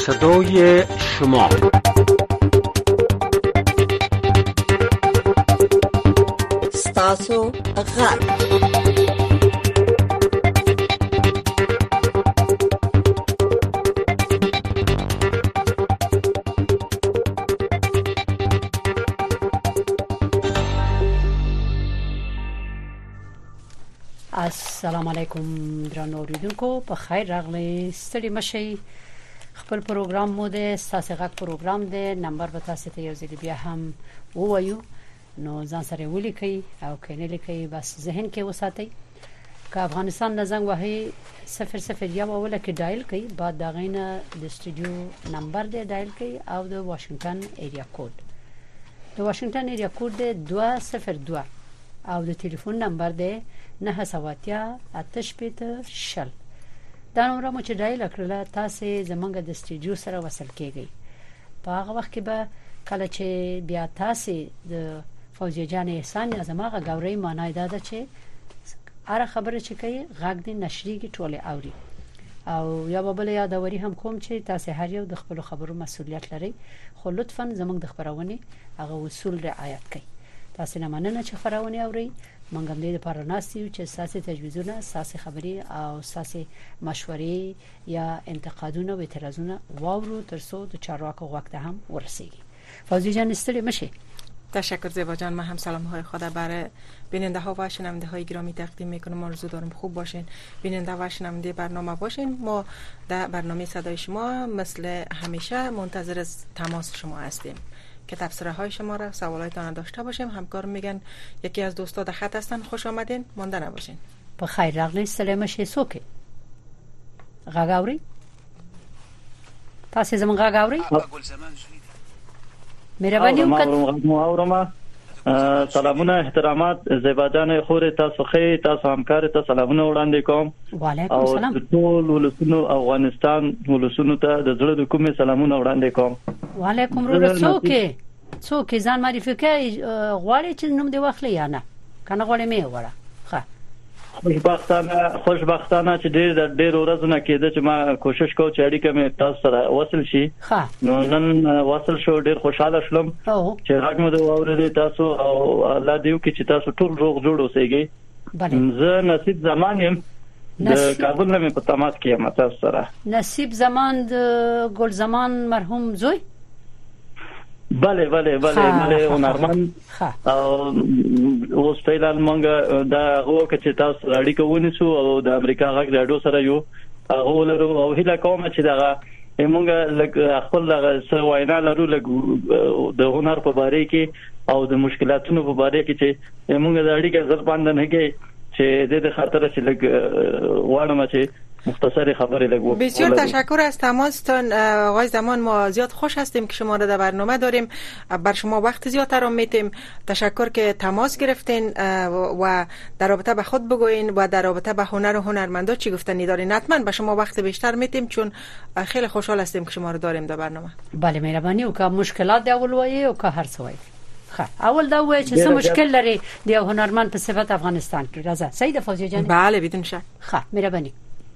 صدای شما. ستاسو غږ. السلام علیکم درنو اوریدونکو، په خیر راغلی. ستړي مشي. خپل پروګرام مو د ساسي غږ پروګرام دی. نمبر به تاسو ته یو ځل بیا هم ووایو، نو ځان سره ولیکئ او کینه لیکئ، بس ذهن کې وساتئ. که افغانستان نه زنګ وهي 001 اوله کې ډایل کړئ، بعد دا غینه د استودیو نمبر دی ډایل کړئ او د واشنگټن ایریا کوډ. د واشنگټن ایریا کوډ دی 202 او د ټلیفون نمبر دی 978 دا نمبر مو چې ډایل کړل تاسو زمونږ د استودیو سره وصل کیږئ. په هغه وخت کې به کله چې بیا تاسو د فوزیه جان احسان یا زماغه غوري معنی دا ده چې اره خبره چې کوي غږ دې نشریږي ټوله اوري. او یا بل یادوري هم کوم چې تاسو هر یو د خپل خبرو مسؤلیت لرئ، خو لطفا زمونږ د خبرونه هغه اصول رعایت کړئ. تاسو نه مننه چې خبرونه اوري. مونږ هم دې لپاره ناستیو چې ساسي تجویزونه، ساسي خبري او ساسي مشورې یا انتقادونه و اعتراضونه واورو ترڅو د چارواکو وخت هم ورسیږي. فوزی جان استری مشه. تشکر زیبا جان. من هم سلام های خود برای بیننده ها و شنونده های گرامی تقدیم میکنم. آرزو دارم خوب باشین، بیننده و شنونده برنامه باشین. ما در برنامه صدای شما مثل همیشه منتظر از تماس شما هستیم که تبصره های شما را، سوالاتتان داشته باشیم. همکار میگن یکی از دوستا در خط هستن، خوش آمدین، مانده نباشین. بخیر راغلی. سلام شه سوکه غاغاوری تاسو زمون غاغاوری مهرباني وکړئ. سلامونه احترامات زیبا جان خور تاسو خې تاسو همکار ته سلامونه وړاندې کوم. وعلیکم السلام. او ټول ولسونو افغانستان ولسونو ته د زړه د کومې سلامونه وړاندې کوم. وعلیکم ورسوکه څوک ځان معرفي کوي غواړي چې نوم دی واخلي یا نه کنه غواړي مې وره. ښه خوشبختانه چې ډېر ورځې کېده چې ما کوشش کوم چې اړیکه مې تاسو سره وصل شي. نو نن وصل شو، ډېر خوشاله شوم چې هغه مو د اورېدل تاسو او الله دې وکړي چې تاسو ټول روغ جوړ اوسئ. زه نصیب زمان يم د کابل نه په تماس کې یم تاسو سره. نصیب زمان د ګل زمان مرحوم زوی. بله هنرمند او اوس فعلا مونږ دا هو چې تاسو اړیکه ونیسو او د امریکا غږ رادیو سره یو هغه لرو او هله کوم چې دا مونږ خپل وینا لرو د هنر په باره کې او د مشکلاتونو په باره کې چې مونږ د اړیکه ځل باندې نه کې چې د خاطر چې لګ واړم چې مختصری خبری لگو. بسیار تشکر از تماستان آقای زمان. ما زیاد خوش هستیم که شما را در برنامه داریم، بر شما وقت زیادتر را میتیم. تشکر که تماس گرفتین و در رابطه به خود بگوین و در رابطه به هنر و هنرمندا چی گفتنی دارین. حتما به شما وقت بیشتر میتیم چون خیلی خوشحال هستیم که شما را داریم در برنامه. بله مهربانی. او که مشکلات دی اول وایي او که هر څه وایي. اول دا وایي چې څه مشکل لري دی هنرمند په صفت افغانستان کې. راځه سید فوزیه جان. بله بدون شک. مهربانی.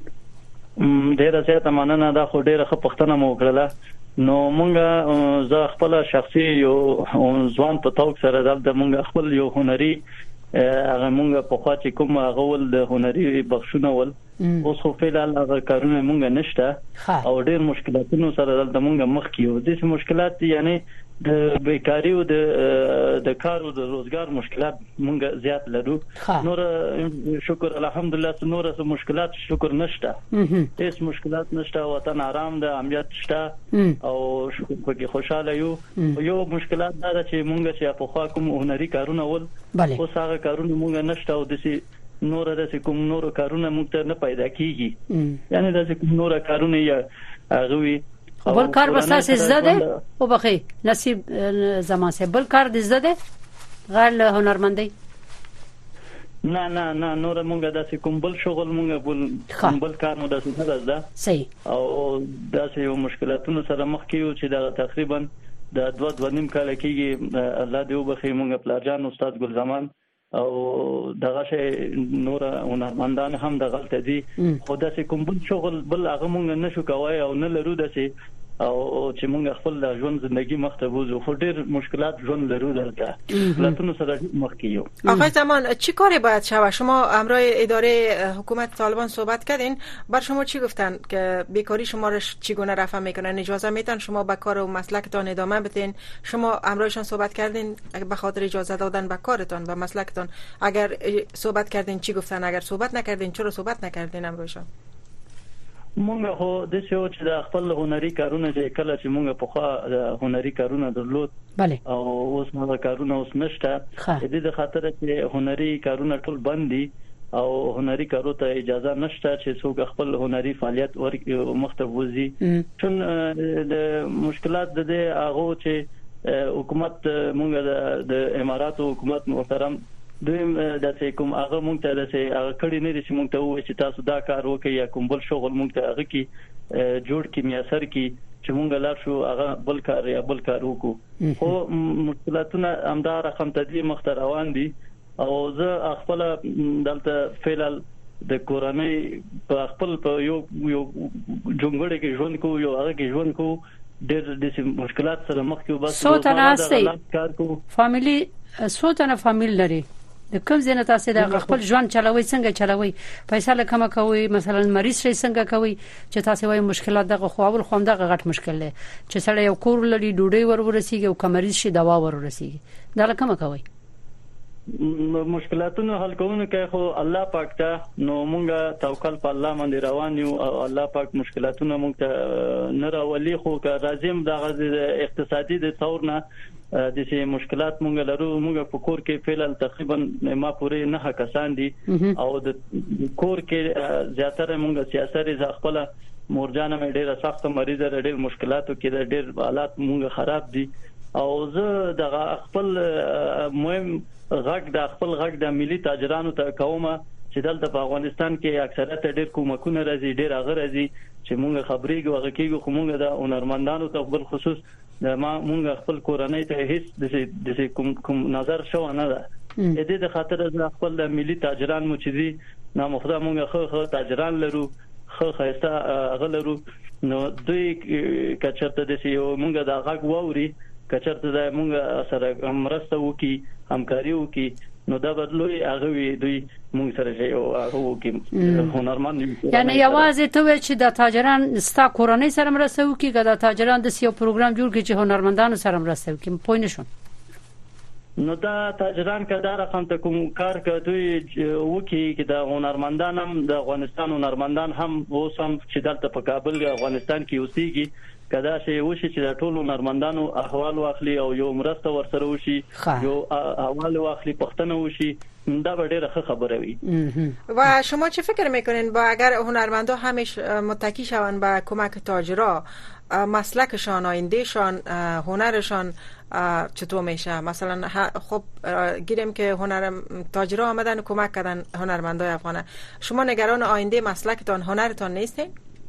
ډیره زیاته مننه. دا خو ډیره ښه پوښتنه مو وکړه. نو مونږ زه خپل شخصي یو ځوان په توګه سره دلته مونږ خپل یو هنري هغه مونږ په خوا چې کوم غول د هنري بخښونه ول اوس خو فعلا هغه کارونه مونږ نشته او ډیر مشکلاتونو سره دلته مونږ مخ کیو. د مشکلات یعنی د بیکاری او د کار او د روزګار مشکلات مونږ زیات لرو. نور شکر الحمدلله نور څه مشکلات شکر نشته، هیڅ مشکلات نشته. وطن آرام ده، امنیت شته او شکر پکې خوشاله یو مشکلات دا چې مونږ چې په خوا کوم هنري کارونه ول اوس هغه کارونه مونږ نشته او د نور د کوم نور کارونه مونږ ته نه پیدا کیږي. یعنی د کوم نور کارونه یا هغه بل کار بساس زده او بخی نصیب زمان سے بل کار د زده غیر هنرمندی نه نور مونږه داسې کوم بل شغل مونږه بل کار مو داسې نه ده. صحیح. او داسې یو مشکلاتونو سره مخ کیو چې دا تقریبا د 2.5 کال کېږي. الله دې وبخي مونږه پلارجان استاد ګل زمان او دغه شی نور هنرمندان هم دغه ته دي. خو داسې کوم بل شغل بل هغه مونږ نشو کوای او نه لرو داسې او چې موږ خپل ژوند ژوندۍ مخته بوزو خو ډېر مشکلات ژوند لرو دلته مشکلاتونو سره مخ کیو. آقای زمان چی کاری باید شود؟ شما همراه اداره حکومت طالبان صحبت کردین، بر شما چی گفتن که بیکاری شما را چگونه رفع میکنن؟ اجازه میتن شما به کار و مسلکتان ادامه بدین؟ شما همراهشان صحبت کردین به خاطر اجازه دادن به کارتان و مسلکتان؟ اگر صحبت کردین چی گفتن؟ اگر صحبت نکردین چرا صحبت نکردین همراهشان؟ مونږ هو د څه چې د خپل هنري کارونه چې کله چې مونږ په خوا هنري کارونه درلود او اوس نو کارونه اوس نشته د دې خاطر چې هنري کارونه ټول بند دي او هنري کارو ته اجازه نشته چې څوک خپل هنري فعالیت مخته وځي. چون د مشکلات د هغه چې حکومت مونږ د اماراتو حکومت محترم دویم د کوم هغه مونږ ته د هغه کړي نه دي چې مونږ ته وایي چې تاسو دا کار وکړئ یا کوم بل شغل مونږ ته هغه کې جوړ کې میسر کې چې مونږ لار شو هغه بل کار یا بل کار وکړو. خو مشکلاتونه همدا رقم تدوی مخ ته روان دي او زه خپل دلته فعلا د کورنۍ په خپل په یو جونګړه کې ژوند کو یو هغه کې ژوند کو ډېر د مشکلات سره مخ کې بس کار کو فاميلي سوتنه فاميل لري د کوم ځای تاسو د خپل ژوند چلوي څنګه چلوي پیسې لکه کوي مثلا مریض شي څنګه کوي چې تاسو وایي مشکلات دغه خو اول خوم دغه غټ مشکل دی چې سړی یو کور لري ډوډۍ ورسیږي او کمریض شي دوا ورسیږي دا لکه کوي مشکلاتونو حل کوونکو کې خو الله پاک ته نو مونږه توکل په الله باندې روان یو او الله پاک مشکلاتونو مونږ ته نه راولي خو که راځم د اقتصادي د تور نه د سي مشکلات مونږ لرو مونږ په کور کې فعلا تقریبا ما پورې نه کسان دي او د کور کې زیاتره مونږ سیاسي ځخپل مورجانه مې ډیره سخت مریضه ډېر مشکلاتو کې ډېر حالات مونږ خراب دي او زه د خپل مهم غږ د خپل غږ د ملي تاجرانو ته کومه چې دلته په افغانستان کې اکثریت ډېر کومکونه راځي ډېر هغه راځي چې مونږ خبرېږو هغه کېږو خو مونږ د هنرمندانو ته بل خصوص مونږ خپل کورنۍ ته هیڅ د کوم نظر شو نه ده د دې خاطر د خپل ملي تاجران مو چې دي نو مخدا مونږ خو تاجران لرو خو خاصه هغه لرو نو دوی کچرته د سیو مونږ د غږ ووري کچرته د مونږ سره مرسته وکي همکاري وکي نو دا بدلوي هغه وی دوی مونږ سره شي او هغه وکي هنرمند یعنی یوازې ته چې د تاجران ستا کورنۍ سره مرسته وکي که د تاجران د سیو پروګرام جوړ کړي چې هنرمندانو سره مرسته وکي پوه نه شوم نو دا تاجران کدا رقم ته کوم کار کوي وکي چې د هنرمندان هم د افغانستان هنرمندان هم اوسم چې دلته په کابل افغانستان کې اوسېږي کدا شي وشي چې د ټولو هنرمندانو احوال واخلي او یو مرسته ورسره وشي یو احوال واخلي پښتنه وشي دا ډیره خبره وي. و شما چه فکر میکنین با اگر هنرمندا همیش متکی شون به کمک تاجرا مسلکشان آیندهشان هنرشان چطور میشه؟ مثلا خب گیریم که تاجرا آمدن کمک کردن هنرمندای افغان، شما نگران آینده مسلکتان هنرتان نیستین؟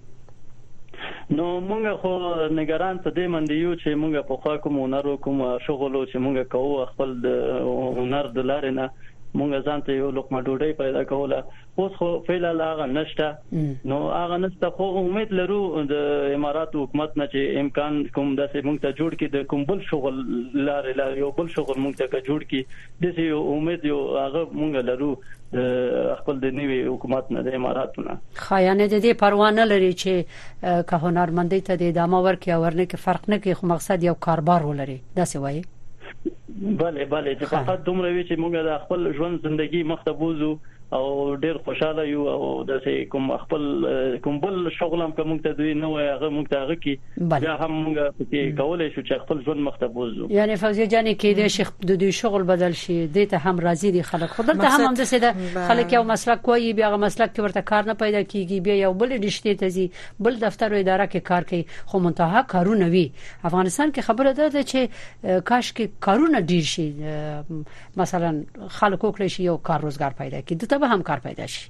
نو مونږ خو نگران ته دې مندیو چې مونږ په خوا کوم هنر کوم شغل چې مونږ کوو خپل د هنر د لارې نه مونږ ځان ته یو لقمه ډوډۍ پیدا کوله اوس خو فعلا هغه نشته نو هغه نشته خو امید لرو د امارات حکومت نه چې امکان کوم داسې مونږ ته جوړ کړي د کوم بل شغل لارې یو بل شغل مونږ ته جوړ کړي د یو امید یو هغه مونږ لرو خپل د نیوي حکومت نه د اماراتونه خایانه د دې پروا نه لري چې که هنرمندۍ ته د ادامه ورکړي او ورنه کې فرق نه کوي خو مقصد یو کاروبار ولري داسې وایي بله چې فقط دومره وی چې موږ د خپل ژوند ژوندۍ مخته بوزو او ډیر خوشاله یو او د کوم خپل کوم بل شغل هم کوم ته دوی نه وای هغه موږ ته هغه کې بیا هم موږ پکې کولای شو چې خپل ژوند مخته بوزو یعنی فوزیه جانې کې د شیخ د دوی شغل بدل شي د ته هم راضي دي خلک خو دلته هم د سده خلک یو مسلک کوي بیا هغه مسلک کې ورته کار نه پیدا کیږي بیا یو بل رشته ته زی بل دفتر او اداره کې کار کوي خو منتها کارونه وی افغانستان کې خبره ده چې کاش کې کارونه ډیر شي مثلا خلکو کړی شي یو کار روزګار پیدا کړي ته به هم کار پیدا شي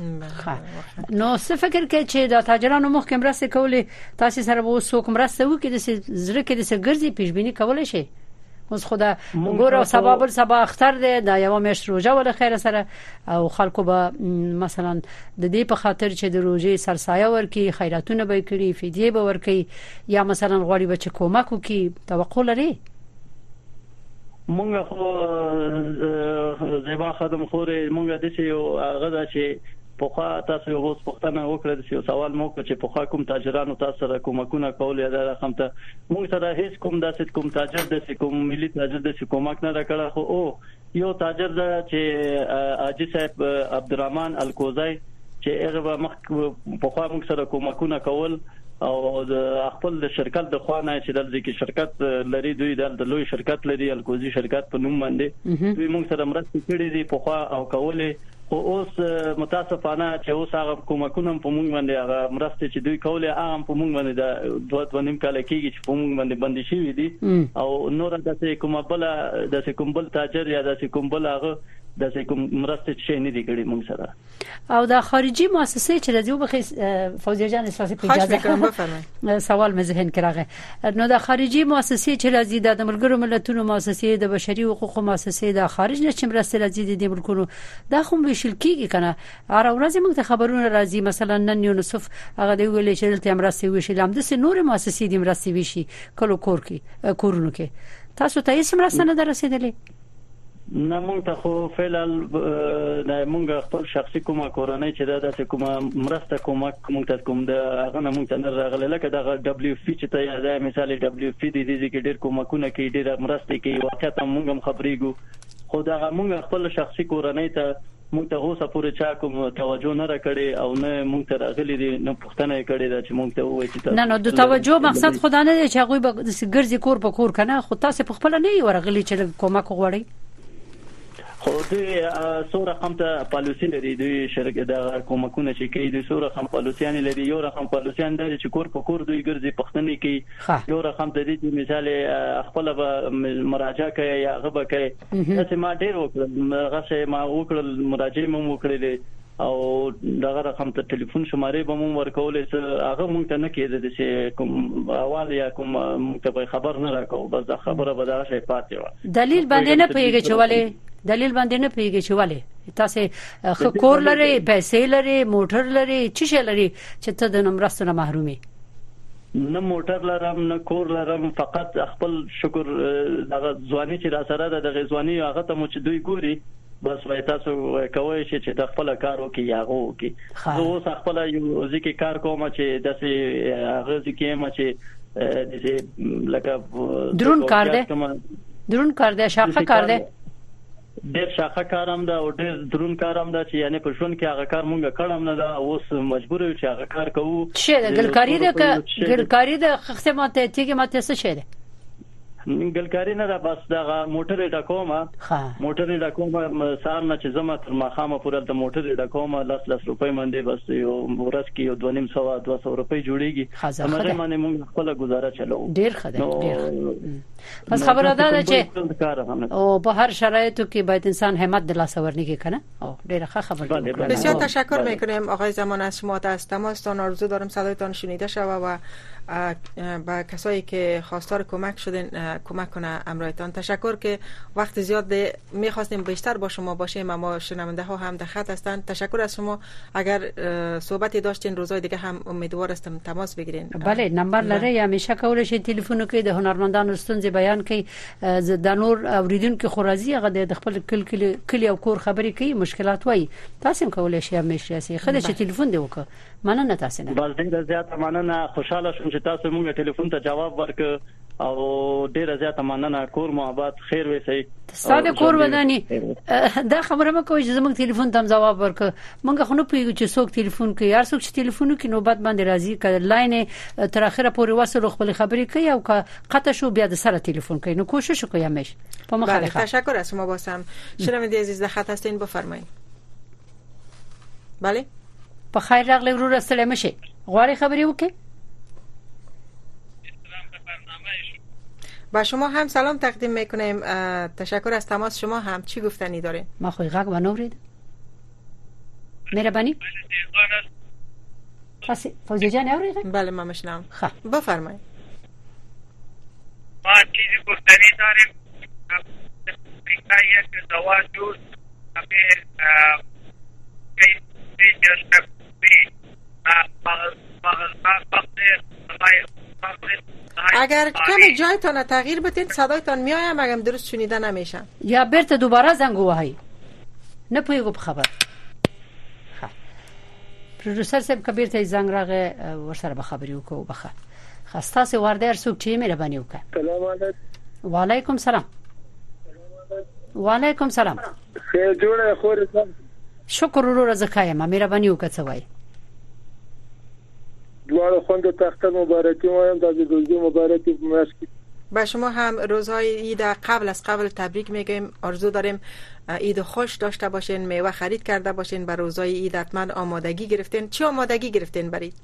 نو څه فکر کې چې د تاجرانو محکم راسته کولې تاسو سره وو څوک مرسته وکړي د زړه کې د ګرځي پیشبینی کولای شي اوس خدا ګوره سبب سبا اختر دی دا یو میاشت روزه ول خیر سره او خلکو به مثلا د دې په خاطر چې د روزي سرسایه ورکی خیراتونه به کړي فدیه به ورکی یا مثلا غواړي به چې کومک وکي توقع لري مونږ خو زیبا خدم خورې مونږ د یو غدا چې پوخا تاسو یو پښتنه وکړه چې سوال مو کړ چې پوخا کوم تاجرانو تاسو سره کومکونه کول یا دا رقم ته مونږ سره هیڅ کوم داسې کوم تاجر د کوم ملي تاجر د کومک نه راکړه خو او یو تاجر دا چې اجي صاحب عبدالرحمن الکوزای چې هغه مخ پوخا مونږ سره کومکونه کول او د خپل د شرکت د خوانه چې د ځکه شرکت لري دوی د لوی شرکت لري الکوزي شرکت په نوم باندې دوی مونږ سره مرسته کړې دي پوخا او کولې اوس متاسفانه چې اوس هغه کومکونه په مونږ باندې هغه مرسته چې دوی کولې هغه په مونږ باندې د 2.5 کال کېږي چې په مونږ باندې بندي شوی دي او نور د کوم بل تاجر یا د کوم بل هغه د کوم مرسته چې نه دي کړې مونږ سره او د خارجي مؤسسې چې راځي وبخې فوزیه جان اساسي په اجازه سوال مې ذهن کې راغی نو د خارجي مؤسسې چې راځي د ملګرو ملتونو مؤسسې د بشري حقوقو مؤسسې د خارج نه چې مرسته راځي د ملکونو دا خو ویشل کیږي کنه هر ورځ موږ ته خبرونه راځي مثلا نن یونسف هغه دی ویل چې دلته مرسته ویشل هم د نور مؤسسې د مرسته ویشي کلو کورونو کې تاسو ته هیڅ مرسته نه درسیدلې نه مونږ ته خو فعلا د مونږ خپل شخصي کومه کورنۍ چې دا کومه مرسته کومک مونږ ته کوم د هغه نه مونږ ته نه راغله لکه دا دبليو پی چې ته دا مثال دبليو پی د دې کې ډېر کومکونه کوي ډېر مرسته کوي واقعا مونږ هم خبرېګو خو دا مونږ خپل شخصي کورنۍ ته مونږ ته اوسه پورې چا کوم توجه نه راکړي او نه مونږ ته راغلي دي نه پښتنه کړي دا چې مونږ ته وایي چې نه د توجه مقصد خدای نه دی چې هغه به ګرځي کور په کور کنه خو تاسو په خپل نه ورغلي چې کومک غواړي خو دې سو رقم ته پالیسي لري دوی شرکت د کومکونه چې کوي د سو رقم پالیسيان لري یو رقم پالیسيان د چې کور په کور دوی ګرځي پښتني کوي یو رقم د دې مثال خپل مراجعه کوي یا غبه کوي چې ما ډیر وکړل غشه ما وکړل مراجعه مو وکړلې او دغه رقم ته ټلیفون شمارې به مو ورکولې چې هغه مونږ ته نه کېده چې کوم اول یا کوم مونږ ته خبر نه راکاو بس دا خبره به دا شي پاتې و دلیل باندې نه پیږي چې ولې دلیل باندې نه پیږي چې ولې تاسو خکور لري پیسې لري موټر لري څه شي لري چې ته د نمرستو نه محرومي نه موټر لرم نه کور لرم فقط خپل شکر دغه ځواني چې را سره د غزواني هغه ته مو چې دوی ګوري بس وای تاسو کوی شي چې د خپل کار وکي یا وکي زه اوس خپل یو ځکه کار کوم چې داسې هغه ځکه ما چې دې لکه درون کار دی شاخه کار دی ډېر شاخه کارم دا او ډېر درون کارم دا چې یعنی په ژوند کې هغه کار مونږ کړم نه دا اوس مجبور یو چې هغه کار کوو چې ګلکاری د خدمات ته ماته څه شه ده ګلکاری نه دا بس دا موټر ډاکوما سار نه چې زما تر ماخامه پورې د موټر ډاکوما 10 روپۍ باندې بس یو ورځ کې یو 200 روپۍ جوړیږي همغه باندې موږ خپل گزاره چلو ډیر خدای بس خبره ده چې او په هر شرایطو کې باید انسان همت د لاس ورنیږي کنه او ډیره خبره بسیار تشکر میکنیم آقای زمان از شما از تماستان آرزو دارم صدایتان شنیده شود و با کسایی که خواستار کمک شدن کمک کنه امرایتان تشکر که وقت زیاد میخواستیم بیشتر با شما باشیم اما شنونده ها هم در خط هستند تشکر از شما اگر صحبتی داشتین روزهای دیگه هم امیدوار هستم تماس بگیرین بله نمبر لري همیشه کولای شئ تلیفون کې د هنرمندانو ستونزې بیان کړئ د نور اوریدونکو خورازي هغه د خپل کلی او کور خبري کوي مشکلات وای تاسو کولای شئ همیشه سي خدای چې تلیفون دی وکړه مننه تاسو نه بس ډیر زیات مننه خوشاله شوم چې تاسو موږ ټلیفون ته جواب ورک او ډیر زیات مننه کور محبت خیر وسی ساده کور ودانی دا خبره مې کوي چې زموږ ټلیفون ته جواب ورک مونږ خو نه پیږو چې څوک ټلیفون کوي هر څوک چې ټلیفون کوي نوبت باندې راځي کله لاین تر اخره پورې وصل خپل خبرې کوي او قطع شو بیا د سره ټلیفون کوي نو کوشش وکړئ همیشه په مخالفت تشکر از شما باسم شنونده عزیز در خط هستین بفرمایید بله په خیر راغلی ورور سلام مشه غواړي خبرې وکړي با شما هم سلام تقدیم میکنیم تشکر از تماس شما هم چی گفتنی داره ما خوی غاق و نورید مهربانی فوزی جان اوریده بله ما مشنم خواه بفرمایید ما چیزی گفتنی داریم یک دوا جوش همه اگر کمی جایتان تغییر بدین صدایتان میایم اگر درست شنیده نمیشه یا برته دوباره زنگ وهی نه پویگو په خبر پروډوسر صاحب کبیر ته زنگ راغی ورسره به خبري وکړو بخه خاصه سي وردر سوق چی مهرباني وکړه. سلام علیکم. وعلیکم سلام. وعلیکم سلام. خیر جوړه خور شکر ورو زکایم مهرباني وکړه څه وای. دوار خوند تخت مبارکی وایم د روزی مبارکی مشکی. با شما هم روزهای عید قبل از قبل تبریک میگیم. آرزو داریم عید خوش داشته باشین، میوه خرید کرده باشین، برای روزهای عید حتما آمادگی گرفتین. چه آمادگی گرفتین برید؟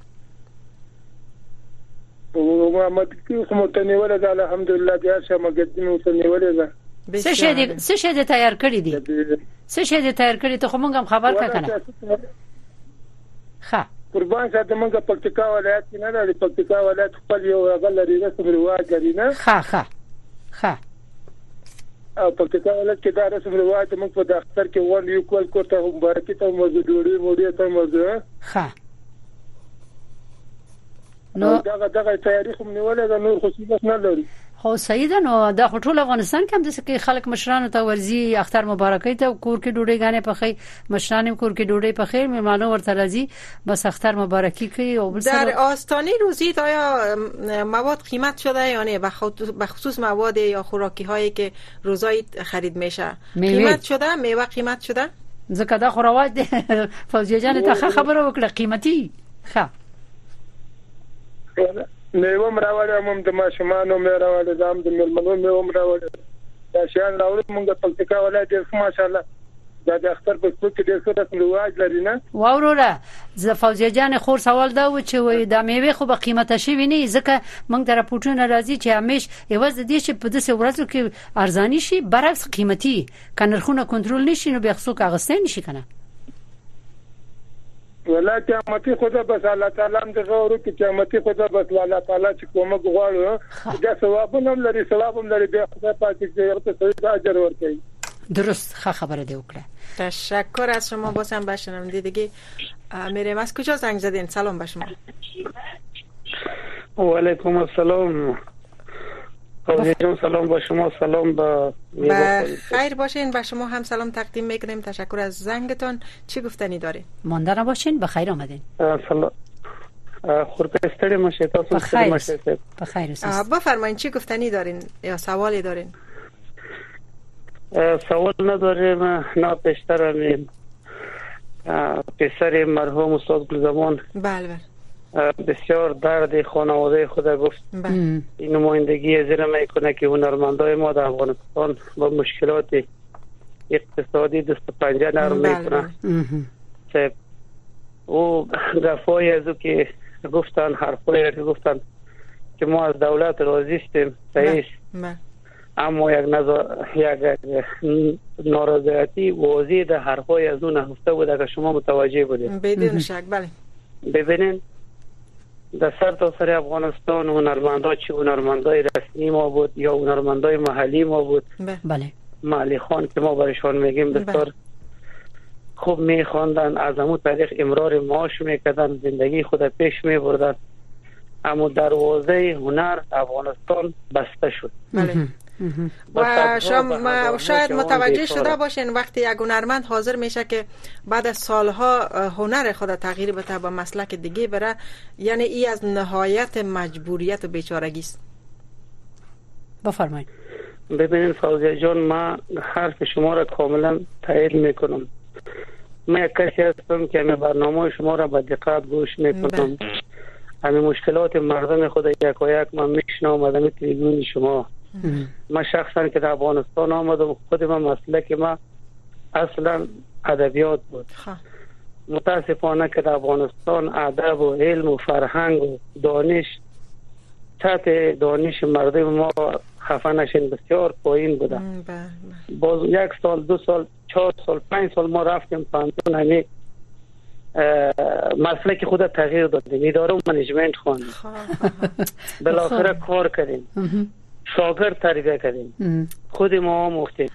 آمادگی متنوع ده الحمدلله دیار شما گدین متنوع ده. سه شی تیار کړی دي. سه شی تیار کړی ته خو مونږ هم خبر کا کنه. ښه قربان ساته مونږ پکتیکا ولایت کې نه لري. پکتیکا ولایت خپل یو غل لري رسم رواج لري نه. ښه او پکتیکا ولایت کې دا رسم رواج موږ په دفتر کې ول یو کول کوته مبارکي ته موضوع ډوړي ته موضوع ښه نو دغه تاریخ هم نیولې د نور خصوصیت نه لري. خو سیده نو د ټول افغانستان کې هم د سکه خلک مشرانو ته ورزي اختر مبارکي ته کور کې ډوډۍ غانې پخې مشرانو کور کې ډوډۍ پخې میمانو ورته راځي بس اختر مبارکي کوي. او در آستانه روزی آیا مواد قیمت شده یا نه؟ به خصوص مواد یا خوراکی هایی که روزای خرید میشه قیمت شده؟ میوه قیمت شده؟ زکه دا خو رواج دي. فوزیه جان ته خبره وکړه قیمتي ښه میوه مراوړم هم د ماشومانو مراوړم د ملمنو میوه مراوړم دا شان راوړم موږ په پکتیکا ولایت کې ماشاءالله د اختر په څو کې ډېر څه رواج لري نه. واوروره ز فوزیه جان خور سوال دا و چې وای د میوه خو به قیمته شي ویني ځکه موږ د راپورټونو راځي چې همیش یوازې د دې چې په داسې ورځو کې ارزاني شي برعکس قیمتي کنرخونه کنټرول نشي نو به خصوص اغستین شي کنه. ولا قیامتي خدا بس الله تعالی هم دغه ورو کې قیامتي خدا بس الله تعالی چې کومه غواړو دا ثواب هم لري ثواب هم لري به خدای پاک دې ورته اجر ورکړي. درست خبره دی وکړه. تشکر از شما. بازم بشنونده دیگه میریم. از کجا زنگ زدین؟ سلام به شما. و علیکم السلام. جان سلام با شما. سلام با خیر باشین. با شما هم سلام تقدیم میکنیم. تشکر از زنگتون. چی گفتنی دارین؟ مانده نباشین. بخیر آمدین. سلام. خورپستری مشه تاسو ستړي مشه. بخیر بفرمایید چی گفتنی دارین یا سوالی دارین؟ سوال نداریم. نه پیشترم پسر مرحوم استاد گلزمان بله بسیار درد خانواده خود گفت. این نمایندگی زیر میکنه که هنرمندای ما در افغانستان با مشکلات اقتصادی دست پنجه نرم میکنه. او گفایی از او که گفتن حرفایی که گفتن که ما از دولت راضی هستیم صحیح، اما یک نارضایتی واضح در حرفای از اون نهفته بود که شما متوجه بودید. بدون شک. بله ببینین در سر تا سر افغانستان هنرمندا چه هنرمندای رسمی ما بود یا هنرمندای محلی ما بود. بله معلی خان که ما برشان میگیم بسیار خوب میخواندن، از همون طریق امرار معاش میکردن، زندگی خود پیش میبردن، اما دروازه هنر افغانستان بسته شد. بله و شما شاید متوجه شده باشین وقتی یک هنرمند حاضر میشه که بعد از سالها هنر خود تغییر بده به مسلک دیگه بره، یعنی این از نهایت مجبوریت و بیچارگی است. بفرمایید. ببینید فوزیه جان، من حرف شما را کاملا تایید میکنم. من یک کسی هستم که همه برنامه شما را با دقت گوش میکنم. همه مشکلات مردم خود یک و یک من میشنوم از همه تلویزیون شما. من شخصا که در افغانستان آمدم، خود من مسلک ما اصلا ادبیات بود. متاسفانه که در افغانستان ادب و علم و فرهنگ و دانش سطح دانش مردم ما خفه نشین بسیار پایین بوده. باز یک سال، 2 سال، 4 سال، 5 سال ما رفتیم پانتون همه مسلک خود تغییر دادیم، اداره و منیجمنت خواندیم، بالاخره کار کردیم، شاگرد تربیه کردیم. خود ما مفتیم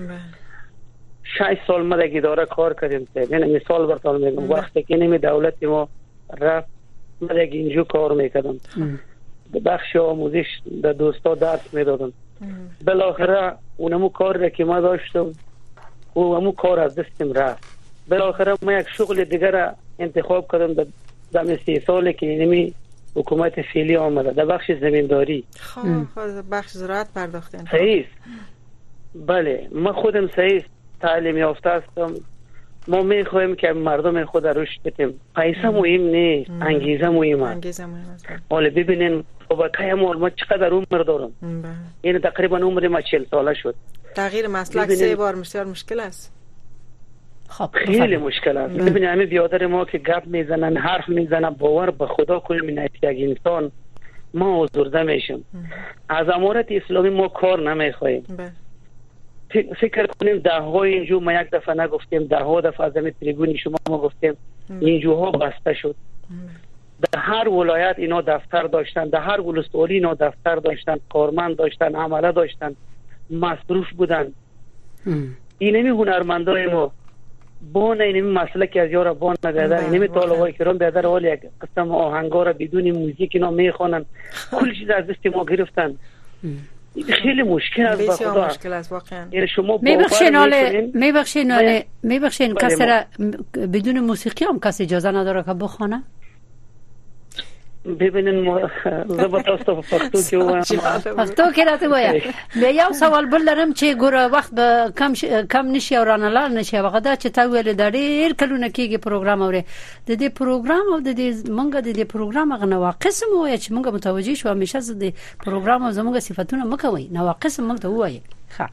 6 سال ما در اداره کار کردیم. یعنی مثال براتون میگم وقتی که نمی دولت ما رفت ما در اینجا کار میکردم بخش آموزش در دوستا درس میدادم. بالاخره اونمو کار که ما داشتم و همون کار از دستم رفت. بالاخره ما یک شغل دیگر انتخاب کردم در 3 سالی که نمی حکومت فعلی آمده در بخش زمینداری. خب بخش زراعت پرداختین. صحیح. بله ما خودم صحیح تعلیم یافته هستم. ما میخوایم که مردم خود رشد بدیم. پیسه مهم نیست، انگیزه مهمه. انگیزه مهمه. حالا ببینین بابکای ما چقدر عمر دارم. این تقریبا عمر ما 40 ساله شد. تغییر مسلک 3 بار بسیار مشکل است. خب خیلی مشکل است. ببینید همه بیادر ما که گپ میزنن، حرف میزنن، باور به خدا کل مینایت یک انسان ما آزرده میشم. از امارت اسلامی ما کار نمیخوایم. فکر کنیم ده ها اینجا ما یک دفعه نگفتیم، ده ها دفعه از همین تریبون شما ما گفتیم اینجاها بسته شد. در هر ولایت اینا دفتر داشتن، در هر ولسوالی اینا دفتر داشتن، کارمند داشتن، عمله داشتن، مصروف بودن. اینمی هنرمندای ما بان اینمی مسلک از یارا بان نگرده، اینمی طالبای کرام بیادر حال یک قسم آهنگا را بدون موزیک اینا میخوانن، کل چیز از دست ما گرفتن. خیلی مشکل است با خدا. مشکل است واقعا. شما میبخشین کسی را بدون موسیقی هم کسی اجازه نداره که بخونه؟ ببینین زبط است پختو که راته باید یو سوال بل دارم چې ګوره وخت به کم نشي او رانلار نشي وغدا چې تا ویل د ډیر کلونه کېږي پروګرام اوري د دې پروګرام او د دې مونږ د دې پروګرام غو نواقص مو یا چې مونږ متوجي شو همیشه د پروګرام او زموږ صفاتونه مکوي نواقص مونږ ته وایي.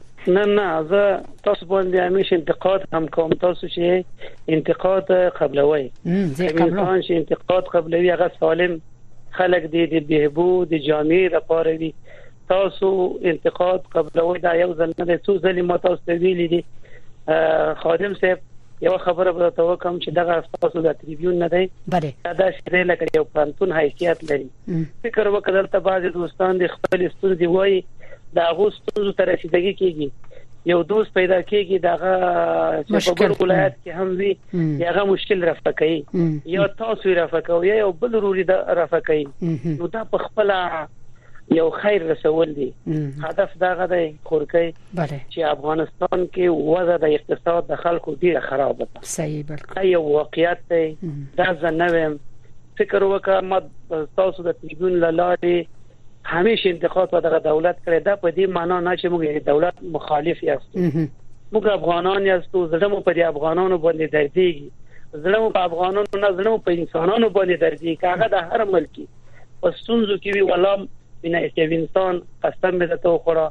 نه زه تاسو باندې همیشه انتقاد هم کوم. تاسو چې انتقاد قبلوي انسان چې انتقاد قبلوي هغه سالم خلق دی بهبود جامعه لپاره وي. تاسو انتقاد قبلوي دا یو ځل نه څو ځلې ما تاسو ته ویلي دي. خادم صاحب یو خبره به تاسو کوم چې دغه تاسو د تریبیون نه دی دا شری لکه یو پانتون حیثیت لري. فکر وکړل ته بعض دوستان د خپل ستونزې وایي دا غوستو تر رسیدګي کیږي. یو دوست پیدا کیږي دغه چې په بل ولایت کې هم وي هغه مشکل رافع کوي یا تاسو رافع کوي یا بل ضروري د رافع کوي. نو دا په خپل یو خیر رسول دي. هدف دا غوډه خورکۍ چې افغانستان کې وضع د اقتصاد د خلکو ډیره خراب ده. صحیح بالکل یو واقعیت دی. دا زنوم فکر وکړه ما تاسو د تریبون لاله همیشه انتقاد په دغه دولت کړی دا په دې معنا نه چې موږ دولت مخالف یاستو. موږ افغانان یاستو. زړه مو په افغانانو باندې درديږي. زړه مو په افغانانو نه زړه مو په انسانانو باندې درديږي. هغه د هر ملکی په ستونزو کې وی ولا بنا انسان قسم دې ته وخوره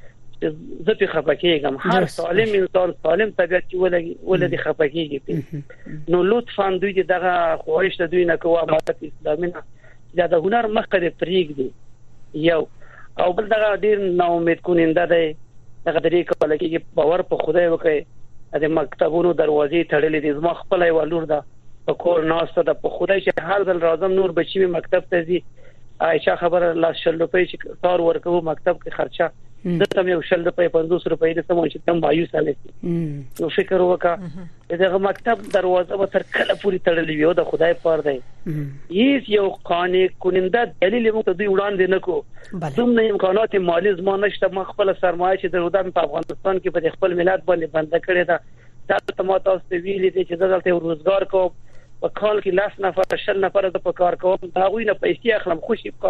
زه په خپکیږم. هر سالم انسان سالم طبيعت چې ولدي خپکیږي. نو لطفا دوی دغه خواهش دوی نه کوه امارت اسلامي نه دا د هنر مخکې پریږدي. یو او بل دغه ډیر نا امید کوننده دی. دغه درې کله کې باور په خدای وکړي. د مکتبونو دروازې تړلې دي. زما خپل یو لور ده په کور ناسته ده. په خدای چې هر ځل راځم نور بچي مکتب ته ځي. عائشہ خبر لا 100 روپۍ چې کار ورکو مکتب کې خرچه دته مې 100 روپۍ 50 روپۍ د سمون چې تم مایوس علي. نو فکر وکړه دغه مکتب دروازه به تر کله پوری تړلې وي او د خدای پر دی. هیڅ یو قانون کوننده دلیل موږ ته دوی وړاندې نکو. دومره امکانات مالی زما نشته. ما خپل سرمایه چې درودم په افغانستان کې په خپل ملت باندې بند کړی دا. دا ته ما تاسو ته ویلي دي چې دلته روزګار کوم په کال کې 10 نفر 60 نفر د په کار کوم. دا غوینه پیسې اخلم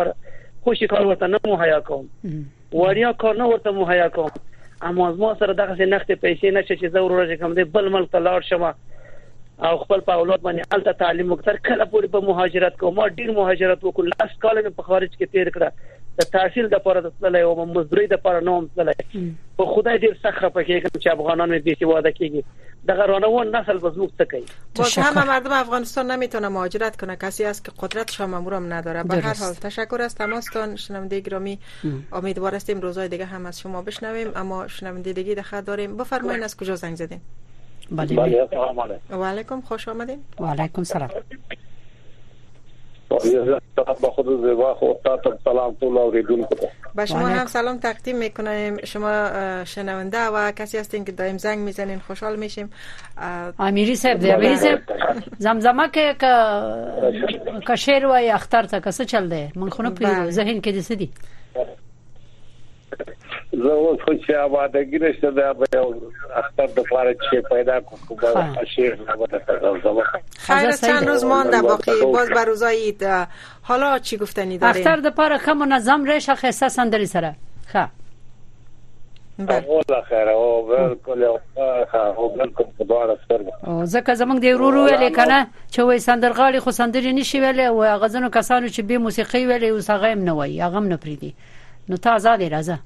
خوشي کار ورته نه مهیا کوم. وړیا کار نه ورته مهیا کوم. اما ما سره دغه نخته پیسې نشته چې زه ورته کوم د بل ملک ته لاړ شم او خپل په اولاد باندې الته تعلیم وکړ. کله پورې په مهاجرت کوم. ما ډیر مهاجرت وکړ. لاس کال په خارج کې تیر کړ. د تحصیل د لپاره د تلای او مزدوري د لپاره نوم تلای. په خدای دې سخت پکې چې افغانان مې دې واده کیږي. دغه رانوان نسل بزرگ تکی. باز همه مردم افغانستان نمیتونه مهاجرت کنه. کسی است که قدرتش هم امورم نداره. به هر حال تشکر از تماستان شنونده گرامی. امیدوار هستیم روزهای دیگه هم از شما بشنویم. اما شنونده دیگه در خط داریم. بفرمایید از کجا زنگ زدین؟ بله سلام علیکم. و علیکم خوش آمدین. و علیکم سلام. با خود زیبا خود تا سلام طول اوریدونکو با شما هم سلام تقدیم میکنیم. شما شنونده و کسی هستین که دائم زنگ میزنین، خوشحال میشیم. امیری صاحب زمزمه که شعر و اختر تا کسه چل ده من خونه پی ذهن کې دي سدي زه اوس خو چې آبادګی نشته دا اختر د فارغ شي پیدا کوم شعر خیر چند روز مانده باقی باز بر روزای حالا چی گفتنی دارین؟ اختر د پاره خه منظم ریشه خصه سندري سره ښه والله خیر او بالکل او بالکل دواره سترګه او ځکه زمونږ دی ورو ویلې کنه چې وای سندرغاړي خو سندري نشي ویلې او غزنو کسانو چې به موسیقي ویلې او سغم نه وای هغه نه پریدي نو ته آزاد راځه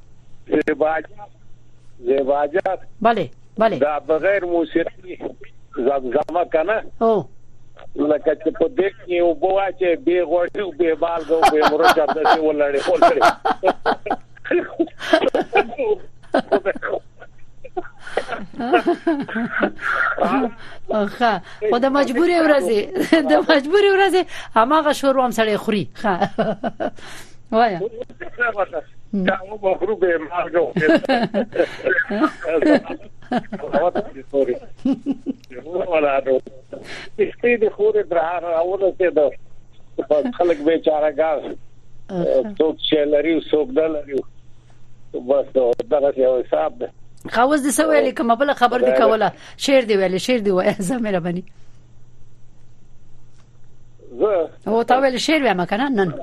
زیباجات bale دا بغیر موسیقي زمزمه کنه او لکه چې په دې کې او بواچه به غوړي او به بالګو به مرچا د څه ولړې ښه خو د مجبوري ورځي هماغه شورو هم سړی خوري ښه وایا دا مو خروبه مارګو ولا نو سپید خوري درار اورته ده خلک بیچاره ګار څوک چې لري څوک نه لري بس دا یو حساب ده خاوز دې سوالې کومه بل خبر دی کوله شعر دی وای زميره بني زه او تا ویل شعر وایم کنه نن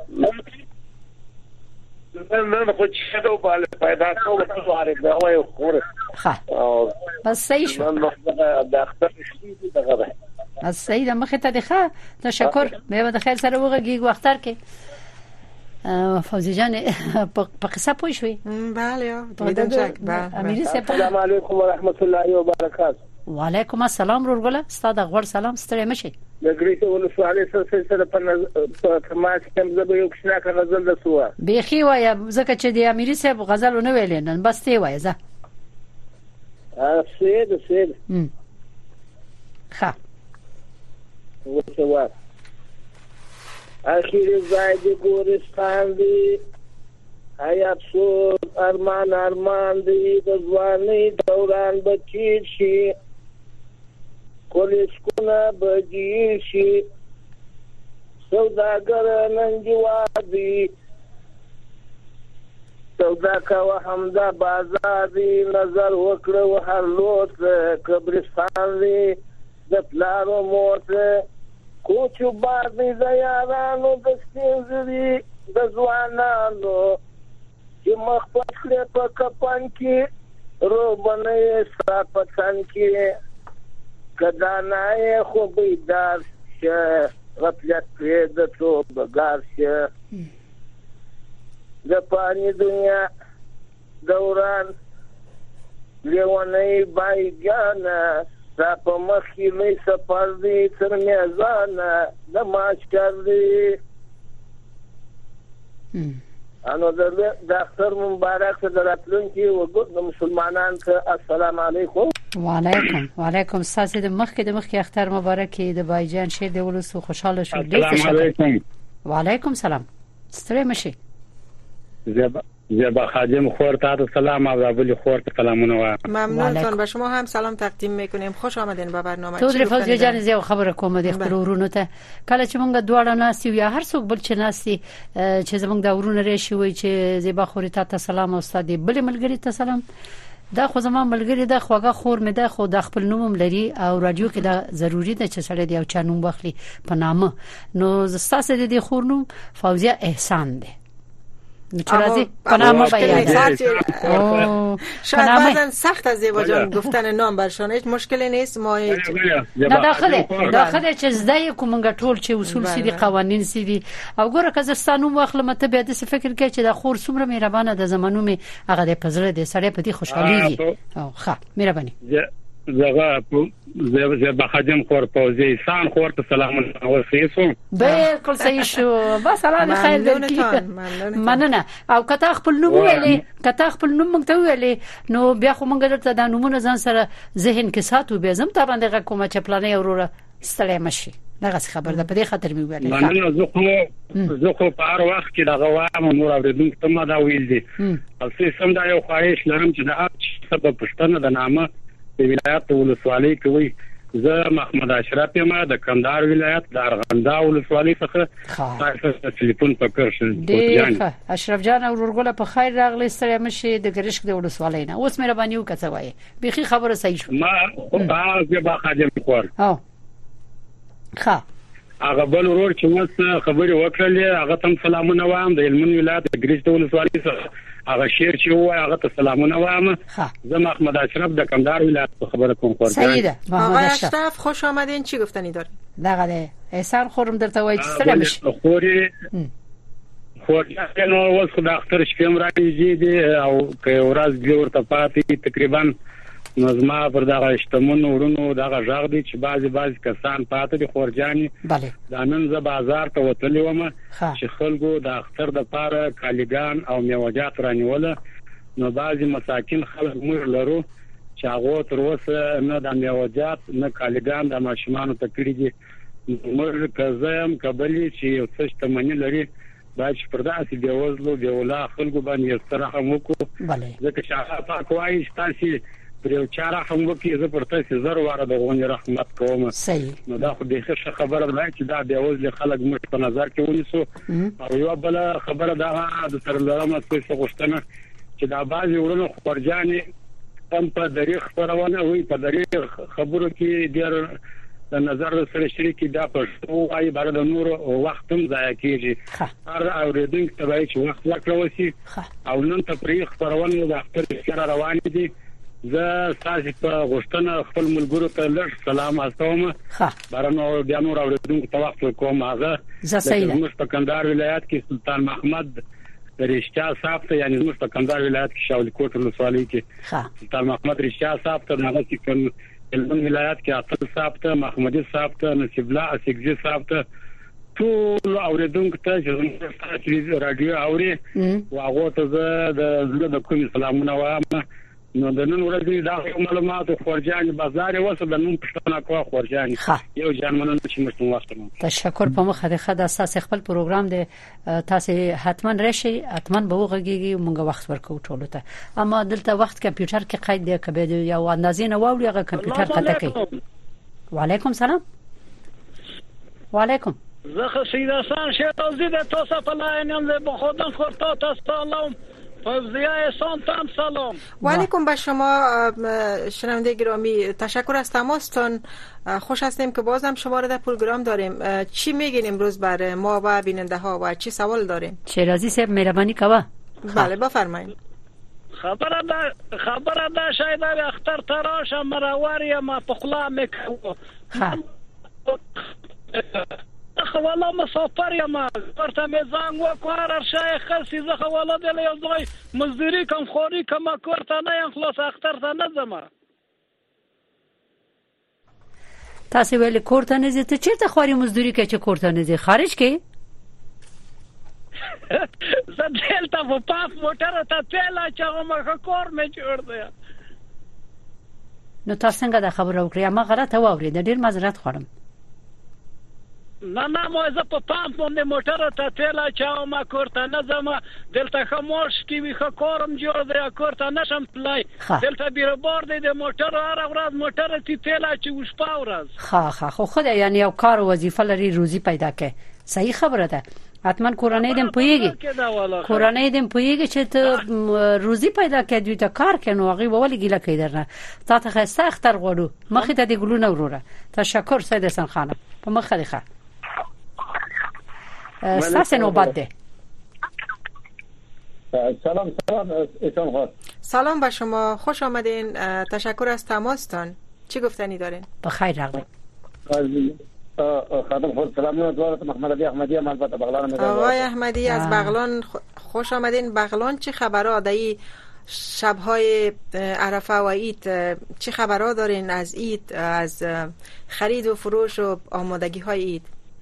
خو چې دا بل پیدا کوو په واره دا وای خوره ښه بس صحیح شو د اختر شي دغه بس صحیح ده مخه ته ښه تشکر به د خیر سره وګږي وختار کې فوزی جان په قصه پوه شوي بله بدون شک امیر صاحب السلام علیکم ورحمت الله وبرکاته وعلیکم السلام ورغله ستاده غوړ سلام ستړي مشي دګریته ولسوالۍ سره په ماس کې زه به یو کښنا کړم غزل د سوه بيخي وای زکه چې د امیر صاحب غزل نه ویل نن بس تی وای زه سید ښه وڅوار اخیر زاید ګورستان دی حیات سو ارمان دی د ځواني دوران بچی شي کولسکونه بجی شي سوداګر ننجوادي سودا کا حمدا بازار دی نظر وکړو هر لوت قبرستان دی د پلارو موت کوچو باندې د یارانو د سپینځري د ځوانانو چې مخ پخله په کپن کې رو باندې سپاتن کې کدا نه خو بیدار شه غفلت کې د تو بګار شه د پانی دنیا دوران لیونی بایګانا په مخې مې سفر دی تر میزانه د ماش کړی انو د اختر مبارک دراتلونکي وګورم مسلمانان ته السلام علیکم وعلیکم ساسه د مخکې اختر مبارک د بایجان شه د ولسو خوشاله شو ډیر تشکر وعلیکم سلام ستړي مشي زیبا خادم خور ته سلام او ابولی خور ته سلامونه ممنونتون به شما هم سلام تقدیم میکنیم خوش آمدین به برنامه تو فوزی جان زیو خبره کوم د خپل ورونو ته کله چې مونږ دواړه ناسي یا هر څوک بل چې ناسي چې زمونږ د ورونو ریشي وي چې زیبا خور ته سلام او استاد بل ملګری ته سلام دا خو زمون ملګری د خوګه خور مې د خو د خپل نوم لري او رادیو کې دا ضروری ده چې سړی دی او چا نوم واخلي په نامه نو زستاسه د دې خور نوم فوزیه احسان ده چرازی پنامه باید شاید بعضا سخت از زیبا جان گفتن نام برشان هیچ مشکلی نیست ما داخله چې زده کومنګ ټول چې اصول سیدی قوانین سیدی او ګوره که زستانو واخله مته به د فکر کې چې د خور څومره مهربانه د زمانو می هغه د پزړه د سړی په دې خوشحالي او ښه مهرباني زغه زه خادم خور پوزي انسان خور ته سلام ورسېسو بالکل صحیح شو بس الله خیر درکې مننه او کته خپل نوم مونږ ته ویلې نو بیا خو مونږ درته د نومونو ځان سره ذهن کې ساتو به زم ته باندې کومه چپلانه وروره ستړی مشي دغه خبر ده په دې خاطر مې ویل نه زه خو په هر وخت کې دغه وایم نور اوریدونکو ته ما دا ویل دي او سم دا یو خواهش لرم چې د سبب پښتنه د نامه د ولایت ولسوالۍ کوي زه محمد اشرف یم د کندهار ولایت د ارغنداو ولسوالۍ څخه تاسو ټلیفون پکړ شئ اشرف جان او ورغله په خیر راغلی ستړی مشي د ګرشک د ولسوالۍ نه اوس مهرباني وکړه وایي بيخي خبره صحیح شو ما هغه به خادم خور ها هغه بل ورور چې مس خبري وکړلې هغه تم سلامونه وایم د علمن ولایت د ګرشک ولسوالۍ څخه هغه شیر چې وای هغه ته سلامونه وایم زه محمد اشرف د کندهار ولایت خبره کوم خور سیده آقای اشرف خوش آمدین چی گفتنی دارین دغه احسان خورم درته وای چې ستړی مشي خوري نو اوس خو د اختر شپم راځي دي او که ورځ دی ورته پاتې تقریبا نظم پر دغه اجتماعي ورونو دغه ژغ دي چې بعضي کسان پاتې دي خورجاني دا نن ز بازار ته وتلی ومه چې خلکو د اختر د پاره کالیګان او میوجات رانیول نو بعضي مساکین خلک مور لرو چې هغه تر اوسه نه د میوجات نه کالیګان د ماشومان ته کړی دي مور کزم کبلی چې یو څه تمنې لري باید پر داسې دی وزلو دی ولا خلکو باندې استراحه وکړو ځکه چې هغه پاک وایي تاسو پر یو چاره هم وکي زه پر تاسو زر واره د غونې رحمت کوم نو دا خو د ښه خبره ده چې دا بیا وزل خلک مخ په نظر کې ونیسو او یو بل خبره ده د ترلرمه څه غوښتنه چې دا بعضي ورونو خبرجاني هم په دریغ خبرونه وي په دریغ خبرو کې ډیر د نظر سره شریک دا پښتو وايي بار د نور وخت هم ضایع کیږي هر اوریدونکو ته وایي چې وخت ورکړوسی او نن ته پرې خبرونه د اختر سره روان دي زه تاسو په غوښتنه خپل ملګرو ته لږ سلام استوم بارنو بیا نور اوریدونکو ته وخت کوم هغه زموږ په کندهار ولایت کې سلطان محمد رښتیا صاحب ته یعنی زموږ په کندهار ولایت کې شاول کوټ ولسوالۍ کې سلطان محمد رښتیا صاحب ته هغه چې علمن ولایت کې عقل صاحب ته محمدي صاحب ته نصیب الله اسګزي صاحب ته ټول اوریدونکو ته چې تاسو رادیو اوري واغه ته د کوم سلامونه وایم نو د نن ورځې دا معلومات خورجان بازار وسه د نن پښتنه کو خورجان یو ځانمنه چې مشتم واسطه تشکر په مخه د اساس خپل پروګرام د تاسو حتما راشي حتما به وګورئ مونږ وخت ورکو ټولو ته اما دلته وخت کمپیوټر کې قید دی کبه یو اندازې نه واوري هغه کمپیوټر قطع کوي وعلیکم سلام وعلیکم زه خسید حسن شیرازی د تاسو په لاینم به خودم خورتا تاسو سلام فوزیه احسان تام سلام و علیکم به شما شنونده گرامی تشکر از تماستون خوش هستیم که باز هم شما را در پروگرام داریم چی میگین امروز بر ما و بیننده ها و چی سوال داریم شیرازی صاحب مهربانی کوه بله بفرمایید خبره ده شاید اختر تراش مرواری ما پخلا میکو خوالا مسافر یم ورته میزنګ وکړ ارشای خاصی زه خوالا دل یو ځای مزدوری کم خوري کما کوړه نه یم خلاص اختر ته نه زما تاسو ویل کوړه نه زه ته چیرته خوري مزدوری کې چې کوړه نه زه خارج کې زه دلته په پاف موټر ته تل چې ما کور مې جوړ دی نو تاسو څنګه دا خبره وکړه ما غلطه واورید ډیر معذرت خورم نه مو زه په پام باندې موټر ته تل چاو ما کوړه نه زما دلته خاموش کی وی خکورم جوړ دی کوړه نشم تلای دلته بیربار دی د موټر هر ورځ موټر تی تل چې وشپا ورځ خو خدای یعنی یو کار وظیفه لري روزي پیدا کې صحیح خبره ده حتما کورنۍ دم پویږي چې ته روزي پیدا کړې دوی ته کار کینو هغه ولی ګیله کوي درنه تا ته خسته اختر غوړو مخې ته دی ګلونه وروره تشکر سید حسن خانم په مخه دی ښه ساس نوبت ده سلام احسان خان سلام به شما خوش آمدین تشکر از تماستان چی گفتنی دارین بخیر راغلی خانم خود سلام نوبت محمد علی احمدی البته بغلان آقای احمدی از بغلان خوش آمدین بغلان چه خبرها دایی شب‌های عرفه و عید چه خبرها دارین از عید از خرید و فروش و آمادگی‌های عید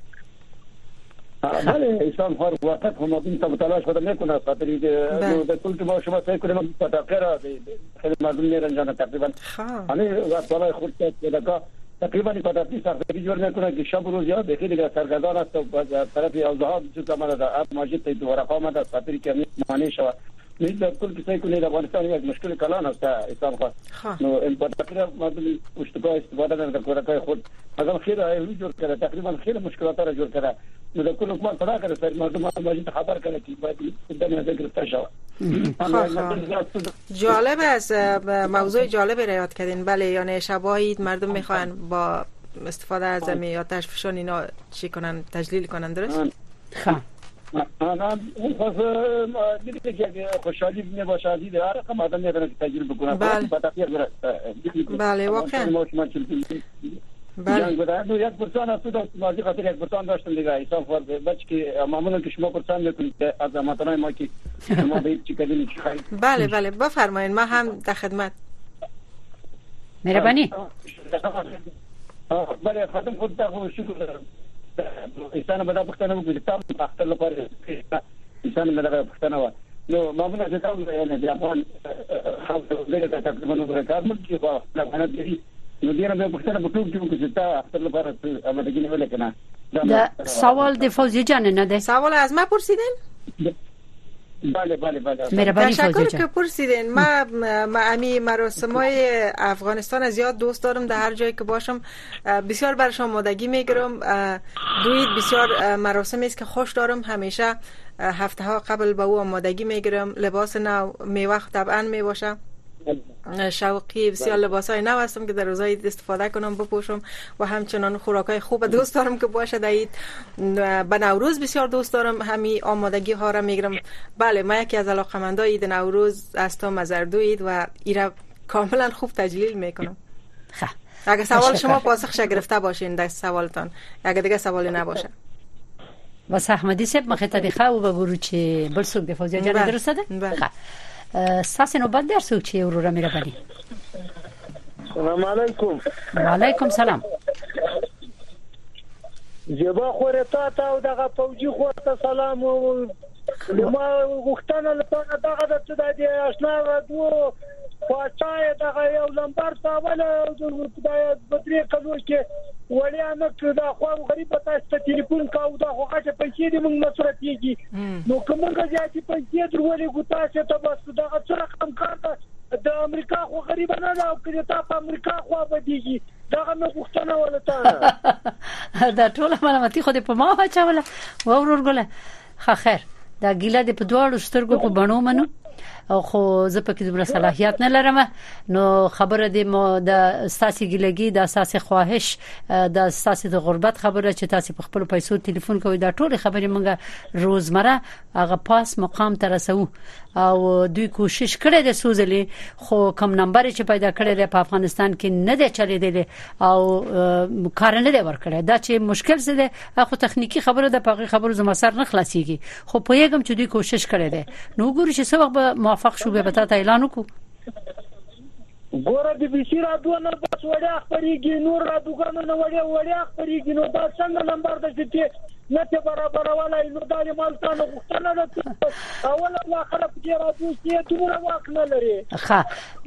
بله اسلام خار وقت هم این تلاش خود میکنه خاطری که کل که ما شما فکر کنیم تفکر خیلی مردم میرن جان تقریبا همین وقت بالای خود که تقریبا پاتاتی سفری جور میکنه که شب روز یا بخیر دیگه سرگردان است و طرف اوضاع چیزا ما در اپ ماجد ته ورقه ما در خاطر که معنی شو نیست کل کسی کنه در افغانستان یک مشکل کلان است اسلام خاص نو این پاتاتی ما پشتگاه استفاده در کارهای خود مثلا خیر ای جور کرده تقریبا خیر مشکلات را جور کرده نو در کل حکومت صدا کرده سر مردم ماجد خبر کنه که باید دنیا ذکر شود. جالب است، موضوع جالب رعایت کردین. بله یعنی شبای مردم میخوان با استفاده از زمین آتش فشان اینا چی کنن، تجلیل کنن، درست؟ آن خاص دیگه که خوشحالی میباشه از این رقم آدم میتونه تجربه کنه. بله واقعا. بله. بعد یک پرسان است تو ماضی خاطر یک پرسان داشتم دیگه حساب فرض بچ که معمولا که شما پرسان میکنید از هموطنان ما که شما به چی کردین چی خواهید. بله بله بفرمایید، ما هم در خدمت. مهربانی. بله خدمت خود تا شکر. انسان بدا پختنه بگید تام اختر لپاره انسان بدا پختنه و نو معمولا چې تاسو نه د افغان خلکو دغه تقریبا نو کار مکه په افغانستان کې نو دې نه په پختنه په ټول کې چې تا اختر لپاره امادګي نه ولیک نه دا سوال د فوزی جان نه ده. سوال از ما پرسیدین؟ بله بله بله. تشکر که پرسیدین. ما امی مراسمای افغانستان زیاد دوست دارم، در هر جایی که باشم بسیار برش آمادگی میگیرم. دوید بسیار مراسمی است که خوش دارم، همیشه هفته ها قبل به او آمادگی میگیرم. لباس نو میوه طبعا میباشم، شوقی بسیار لباسای نو هستم که در روزای استفاده کنم بپوشم و همچنان خوراکای خوب دوست دارم که باشه. دایید به نوروز بسیار دوست دارم، همین آمادگی ها را میگیرم. بله ما یکی از علاقه‌مندای عید نوروز هستم از اردوید و ایرا کاملا خوب تجلیل میکنم. اگه سوال شما پاسخش گرفته باشین در سوالتان، اگه دیگه سوالی نباشه. واسه احمدی صاحب مخه تاریخه و بگو چه بل سوق د فوزی جان درسته ده. ساس نوبت در سوق چی ورور مهربانی. سلام علیکم. و علیکم سلام. جبا خورتا تا دغه فوجي خورتا سلام او ما وختانه لپاره دغه د آشنا ودو پاتای دغه یو لمبر تا ولا د بدري کلو کې وړیا نه کړه خو غریب تاسو ټلیفون کاو دا هغه پیسې دې موږ مصرف کیږي نو کومه ځاتي پیسې درولې ګوتا چې ته بس دا څه رقم کار د امریکا خو غریب نه دا او کړه ته په امریکا خو بدیږي دا نه وختانه ولته دا ټول معلوماتي خو دې په ما واچوله ورور ګله خیر دا ګیله دې په دواړو سترګو په بڼو منو او خو زه پکې دومره صلاحیت نه لرم. نو خبره دې مو د ساسي ګلګي د اساس خواهش د ساسي د غربت خبره چې تاسو په خپل پیسو ټلیفون کوئ دا ټول خبرې مونږه روزمره هغه پاس مقام ته رسو او دوی کوشش کړي د سوزلې خو کم نمبر چې پیدا کړي په افغانستان کې نه دی چلیدل او کار نه دی ورکړي. دا چې مشکل څه دی خو تخنیکی خبره د پاغي خبرو زما سر نه خلاصيږي خو په یوګم چې دوی کوشش کړي دي. نو ګورو چې څه وخت موافق شو به پتا اعلان وکړو. ګوره د بشیر ادو نه بس وړیا خبرېږي نور را دوګانو نه وړیا خبرېږي نو دا څنګه نمبر د چې نه ته برابر ولا نو دا مال تاسو غوښتنه ده اوله واخره په را دوی دومره واک نه لري. ښه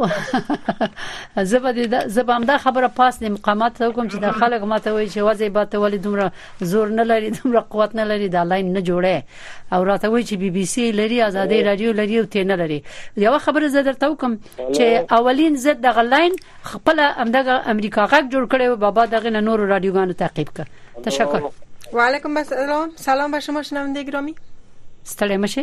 زبم دا خبره پاس د مقامات ته کوم چې د خلک ماته وایي چې وځي به ته ولې دومره زور نه لري دومره قوت نه لري دا لاین نه جوړه او راته وایي چې بي بي سي لري آزادي رادیو لري او ته نه لري. یو خبره زه درته کوم چې اولین زد د غلاین خپل امدغه امریکا غږ جوړ کړي او بابا دغه نور رادیوګانو تعقیب کړ. تشکر. و علیکم السلام. سلام به شما شنونده گرامی. ستړی مشه.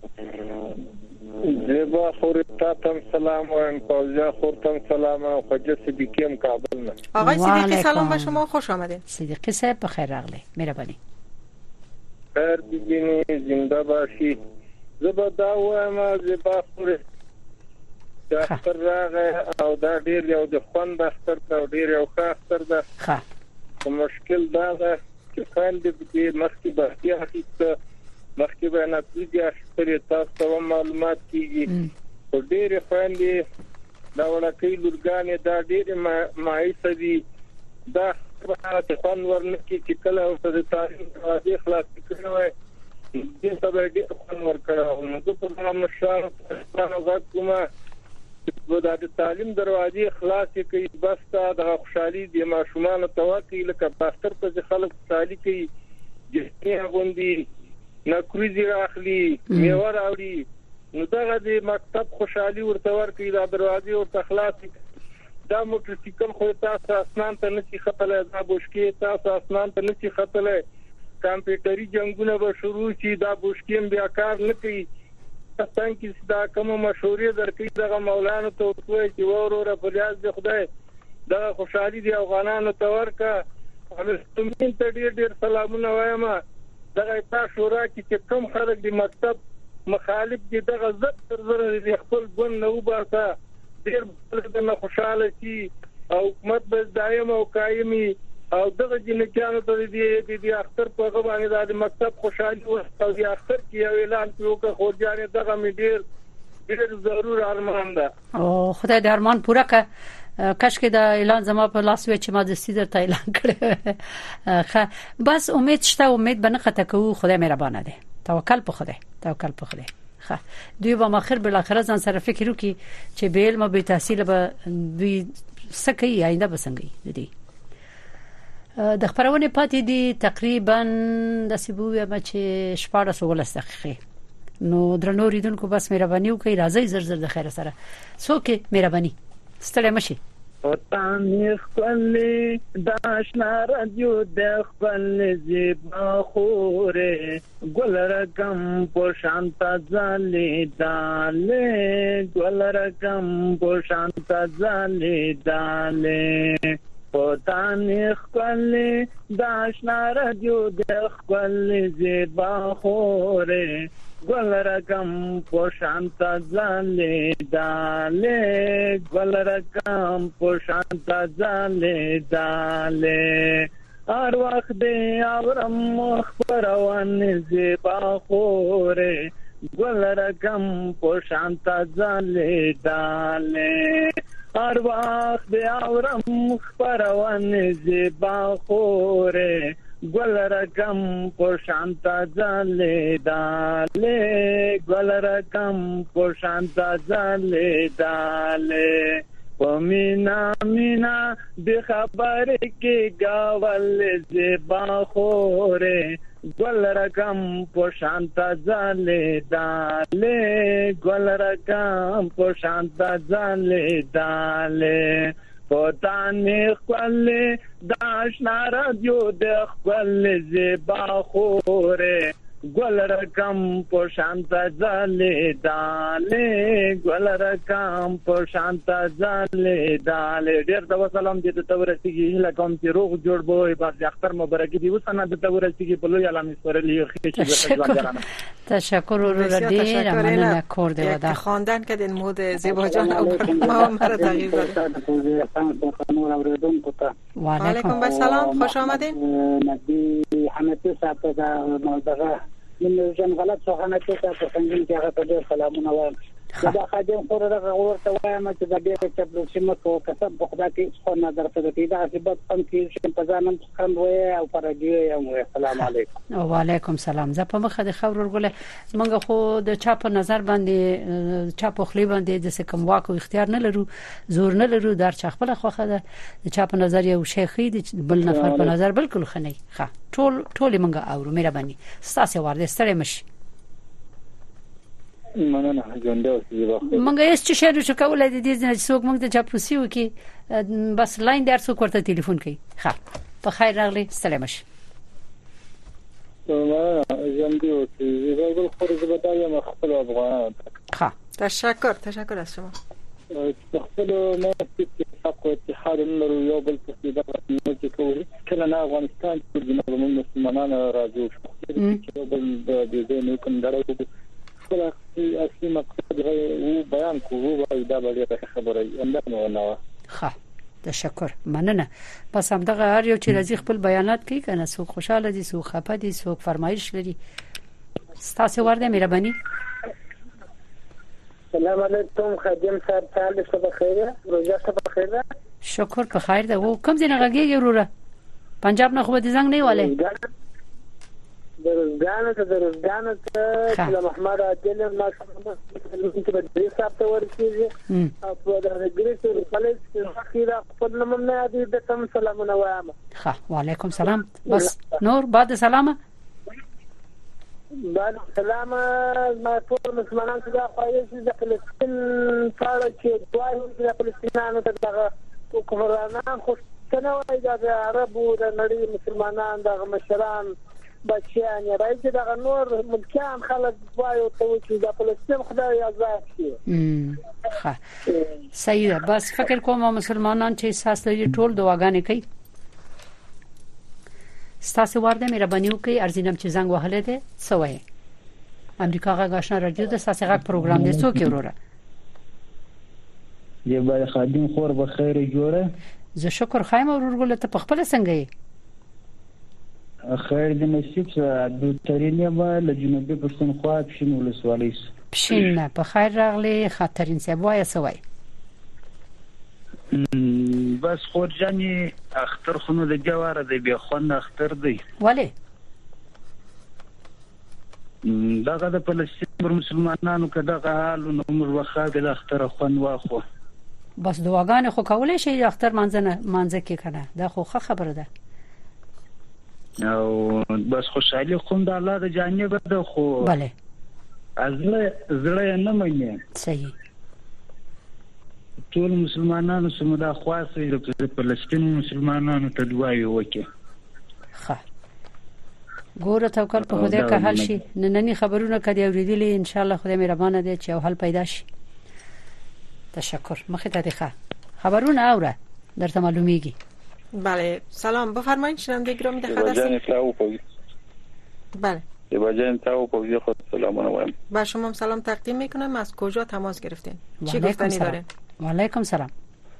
زیبا خورتا تم سلام و فوزیا خورتم سلام و خواجه صدیقی کابل نه. آقای صدیقی سلام به شما، خوش آمدید. صدیقی صاحب بخیر راغلی. مهربانی. خیر ببینی زنده باشی. زبا دا وایم زیبا خورت دفتر راغه او دا ډیر یو د خوند دفتر او ډیر یو خاطر ده. ښه. مشکل دا ده چې فایل دې مخکې به هیڅ مخکې به نه کیږي چې تاسو معلومات کیږي او ډېر فایل دا ولکې لورګانې دا ډېر مایسه دي دا په فن ورنکې چې کله او د تاریخ راځي خلاص کړو دې سبا ډېر فن ورکړو نو په کومه مشار څنګه کومه د تعلیم دروازې خلاصې کوي بس تا د خوشحالي د ماشومان توقع لکه پاستر ته خلک خوشحالي کوي جهني غوندي نکریزي اخلي میوه راوړي نو دغه د مکتب خوشحالي ورته ورکړي د دروازې ورته خلاصې دا موټرسایکل خو تاسو اسمان ته نشي خپله دا بوشکې تاسو اسمان ته نشي خپله کمپیوټري جنگونه به شروع شي دا بوشکې بیا کار نه کوي څنګه چې دا کوم مشورې درکې دغه مولانا ته وایي چې وروره په ریاض د خدای دغه خوشحالي دی افغانانو ته ورکا فلسطین ته ډېر سلامونه وایم دغه تاسو شورا کې کوم خلک د مکتب مخالف دي دغه زړه تر زړه د خپل ګوند نو باسه ډېر بلدنه خوشاله شي او حکومت به دایم او قایمي او دغه جنکانو ته د اختر په غوښنه د مکتب خوشحالي او د اختر کې اعلان وکړ خو ځانې دغه مې ډېر ضرور ارمان ده او خدای د ارمان پوره کړ کاش کې د اعلان زما په لاس وي چې ما د سیدر ته اعلان کړ بس امید شته امید به نه خطا کوو خدای مهربانه دی توکل په خدای دوی به مخیر بل اخر ځان سره فکر وکړي چې به علم به تحصیل به دوی سکه آینده بسنګي دي د خبرونه پاتې دي تقریبا د سیبویا چې 14 دقیقې نو درنو ریدونکو بس مهرباني وکړئ راځي زر د خیر سره څوک مهرباني ستړي مشي وطن خپل داشنا رادیو د خپل زیبا خوره ګل رقم په شانتا ځلې دالې ګل رقم په شانتا ځلې دالې وطن خپل داشنا رادیو د خپل زیبا خوره ګل رقم په شانتا ځلې دالې ګل رقم په شانتا ځلې دالې هر وخت دې اورم خبرونه زیبا خوره ګل رقم په شانتا ځلې دالې هر وخت دې اورم خبرونه زیبا خوره ګل رقم په شانتا ځلې دالې ګل رقم په شانتا ځلې دالې پمینا مینا د خبر کې گاول زیبا خوره ګل رقم په شانتا ځلې دالې ګل رقم په شانتا ځلې دالې پتان خپل داشنا رادیو د خپل زیبا خوره ګل رقم په شانتا ځلې دالې ګل رقم په شانتا ځلې دالې ډېر د سلام دې ته ورسیږي لکه چې روغ جوړ بوې بعد اختر مبارک دی وسنه د ته ورسیږي په لوی علامه سورلی تشکر ډېر مننه کور دی ودا خواندن کردین مود زیبا جان او ما مرا تغییر داد و علیکم السلام خوش آمدین نبی حمدی صاحب دا مالدغه من جن غلط سو حمدی صاحب څنګه چې هغه په سلامونه وایم دا خادم خور دغه ورته وایم چې د دې په چپلوسي مکو کسب په خدا کې څو نظر ته دې دا سبب هم کې په ځانم څنګه وای او پرګي یم السلام علیکم و علیکم سلام زه په مخه د خبر ورغله موږ خو د چا په نظر باندې چا په خلی باندې د سکم واکو اختیار نه لرو زور نه لرو در چا خپل خوخه ده د چا په نظر یو شیخی د بل نفر په نظر بالکل خنی ښه ټول موږ اورو مهرباني ستاسو ورده ستړي مشي مننه ژوند اوسې مونږ یې چې شهر شو کولای دي چې څوک مونږ ته چاپلوسي وکي بس لاین در څوک ورته ټلیفون کوي ښه په خیر راغلی سلام شي ژوند اوسې زه خو زبدایم خپل افغان ښه تشکر از شما خپل مؤسسه حق اتحاد النور یو بل څه د کوي کله نه افغانستان چې د مسلمانانو راځي چې بل د دې نه کوم درو خپل اصلي مقصد و بیان کوو او دا به خبره اندنه نه ښه تشکر مننه پس هم دغه هر یو چې راځي خپل بیانات کوي کنه څوک خوشاله دي څوک خپه دي څوک فرمایش لري ستاسو ورده مهرباني سلام علیکم خادم صاحب تعالی صبح خیر روزه صبح خیر شکر په خیر ده و کوم ځای نه غږیږي وروره پنجاب نه خو دې زنګ نه والے روزګان ته د روزګان ته د محمد عادل ما چې په دې حساب ته ورسېږي او په د ګریسو کالج کې اخیرا خپل نوم نه یادې د تم سلامونه وایم. ها وعلیکم سلام. بس نور بعد سلامه بعد سلامه ما ټول مسلمانان څخه خواهش د فلسطین په اړه چې دوی د فلسطینانو ته دغه حکمرانان خو څنګه وایي د عربو د نړۍ مسلمانان د مشران بچیان یا راځي دغه نور ملکیان خلک وایي ته چې د فلسطین خدای آزاد شي. ها صحیح ده. بس فکر کوم مسلمانان چې احساس لري ټول دعاګانې کوي. ستاسو ورده مهرباني وکړئ ارزینم چې زنګ وهله ده سوې امریکا غا غاښنا رادیو د ساسي غا پروګرام دی څوک وروره دی بای خادم خور به خیر جوړه. زه شکر خایم ورغله ته په خپل څنګه یې خیر دې نصیب شه د ترینه به له جنوبي پښتونخوا پښین ولسوالۍ پښین په خیر راغلی خاطرین سبوای سوای. بس خورجاني اختر خونو د جواره دی بیا خون اختر دی ولی دغه د فلسطین مسلمانانو کډه حال نو موږ واخا د اختر خون واخو بس دعاګانې خو کولای شي اختر مانځه کې کنه دا خو خبره ده او بس خوشحالي خو د الله د جانب ده خو bale زړه نه مې صحیح ټول مسلمانانو سمدا خاصه د فلسطین مسلمانانو ته دعای وکړي. ښه ګوره توکل په خدای که حل شي نننی خبرونه کدی اوریدلې ان شاء الله خدای مهربانه دی چې حل پیدا شي. تشکر مخه ته ښه خبرونه اوره درته معلومیږي. بله سلام بفرمایید شنونده گرامی در خدمت هستیم. بله بجان تاو پوزی خود سلامونه وایم. با شما سلام تقدیم میکنم. از کجا تماس گرفتین؟ چی گفتنی دارین؟ و علیکم سلام.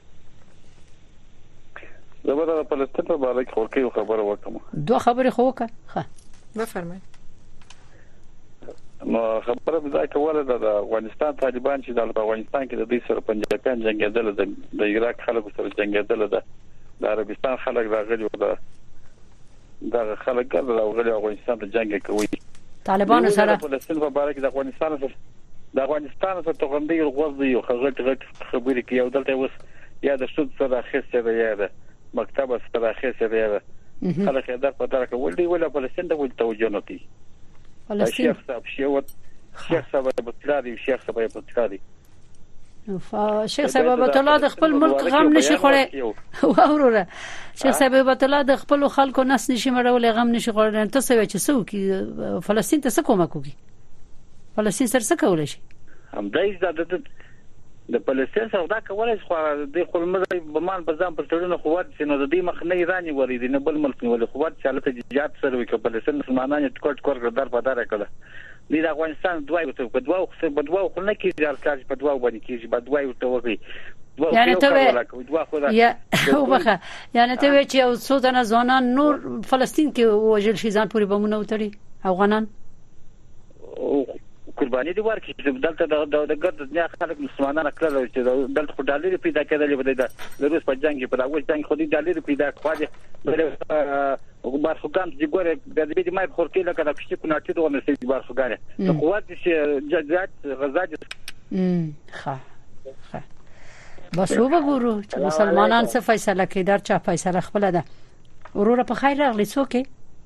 زبر د فلسطین په اړه کې ورکه خبره وکم. دو خبرې خو وکړه. ها بفرمایئ. نو خبره به ځکه ولدا د افغانستان طالبان چې د افغانستان کې د دې سره پنجابیان جنگیدل د عراق خلکو سره جنگیدل د عربستان خلک راغلي و دا خلک راغلي افغانستان ته جنگ کوي. طالبان سره فلسطین په اړه کې د افغانستان سره توغندې غوځي یو غټ خبرې کوي او دلته اوس یا د شود سره خسته دی یا د مکتب سره خسته دی خلک دا په دغه کول دی ولا فلسطین ته ول توجه نه کوي. فلسطین شیخ صاحب بطلادي شیخ صاحب بطلادي شیخ صاحب بطلاد خپل ملک غم نشي خوړې وروره شیخ صاحب بطلاد د خپل خلکو نس نشي مړول غم نشي خوړل ته څه چې څو کی فلسطین ته څه کومه کوي فلسطین سره څه کولای شي هم دای د فلسطین سره دا کولای شي خو د خپل بمان په ځان پر ټولنه خو ورته نو د دې مخ نه ایرانی ورې دي نه بل ملک نه ولې خو ورته حالت جهاد سره وي چې فلسطین مسلمانان ټکټ کور در په دار کړه د افغانستان دوی په دوه خو نه کیږي ارکاج په دوه باندې کیږي په دوه ورته وږي یعنی ته یا وبخه یعنی ته چې او څو تنه ځوانان نور فلسطین کې وژل شي ځان پوری بمونه وتړي افغانان قرباني دي ورکړي دلته د ګرد دنیا خلک مسلمانانه کړل چې دلته خو ډالر پیدا کېدل د روس په جنگ په اول جنگ خو دي ډالر پیدا کړي د بارخوګان چې ګوره د دې مای خورکې لکه د پښتو کناټي دوه مسې د بارخوګان د قوت چې جزات غزا ښه بس وګورو چې مسلمانان څه فیصله کوي در چا فیصله خپل ده وروره په خیر راغلی څوک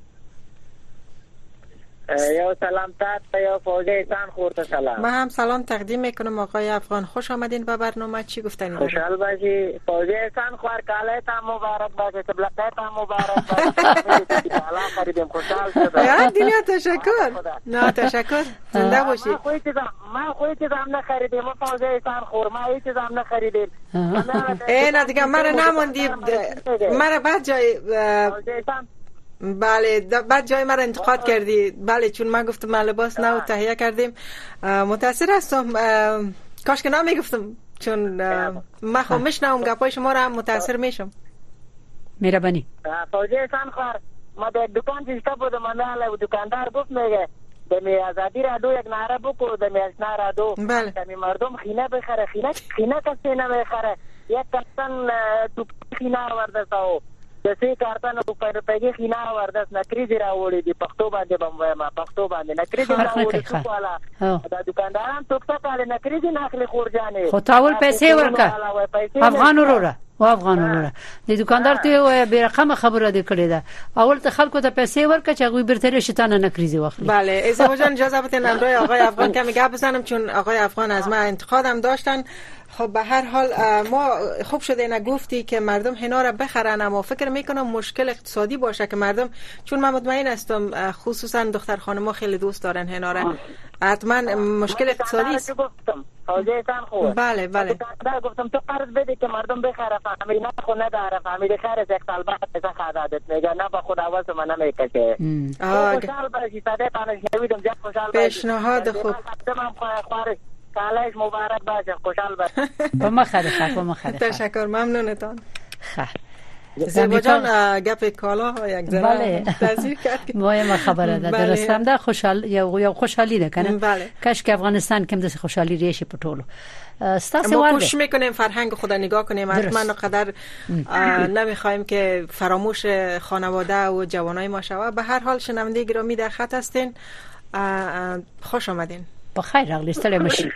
یا سلام تا یا فوجی انسان خورت سلام. ما هم سلام تقدیم میکنم آقای افغان خوش آمدین به برنامه. چی گفتنی دارید؟ خوشحال باشی فوجی انسان خوار کاله تا مبارک باشه تبلقه تا مبارک باشه حالا خریدیم خوشحال شدم. یا دنیا تشکر. نه تشکر زنده باشی. ما خوی چیزام نخریدیم ما فوجی انسان خور ما هیچ چیزام نخریدیم. نه دیگه مرا نموندی مرا بعد جای بله بعد جای مرا انتقاد کردی. بله چون من گفتم ما لباس نو تهیه کردیم متاسف هستم کاش که نمیگفتم چون من خب میشنوم گپای شما را متاثر میشم. مهربانی فوجی انسان خوار ما در دکان چیستا بودم و دکاندار گفت میگه دمی آزادی را دو یک نعره بکو دمی اشنا را دو دمی مردم خینه بخره خینه کسی نمیخره یک کسان توپی خینه ورده ساو د سې کارتن او پیګي خینا وردس نکریزي راوړي دي پښتو باندې بمما پښتو باندې نکریزي راوړي څو والا دا دکانداران ټوکټه کاله نکریزي ناخلي خورجانې خو تاول پیسې ورکا افغان وروره او افغان وروره د دکاندار ته به رقم خبره دې کړې ده اول ته خلکو ته پیسې ورکا چې هغه برتری شتانه نکریزي واخلي. بله ازا جان اجازه بدین امروز آقای افغان کمی گپ بزنم چون آقای افغان از ما انتقادم داشتن. خب به هر حال ما خوب شده نگفتی که مردم هنا را بخرن، اما فکر میکنم مشکل اقتصادی باشه که مردم، چون من مطمئن هستم خصوصا دختر خانم‌ها خیلی دوست دارن هنا را، حتما مشکل اقتصادی است. بله بله گفتم تو قرض بده که مردم بخره، فهمی نه خود نداره، فهمیده خیرش یک سال بعد پیسه خدادت میگه نه با خود اول من نمیکشه. خوشحال باشی صدای تانش نویدم جد خوشحال باشی. پیشنهاد خوب. کالش مبارک باشه، خوشحال باشه. با خیره تشکر، ممنونتان. خیر زیبا جان گپ کالا یک ذره تاثیر کرد. ما خبره ده درستم ده خوشحال یا خوشحالی ده کنه. بله. کاش که افغانستان کم دست خوشحالی ریشی پټولو. ما کوشش میکنیم فرهنگ خود نگاه کنیم، حتما قدر نمیخوایم که فراموش خانواده و جوانای ما شود. به هر حال شنونده گرامی در خط هستین، خوش آمدین. بخیر راغلی، ستړی مشي.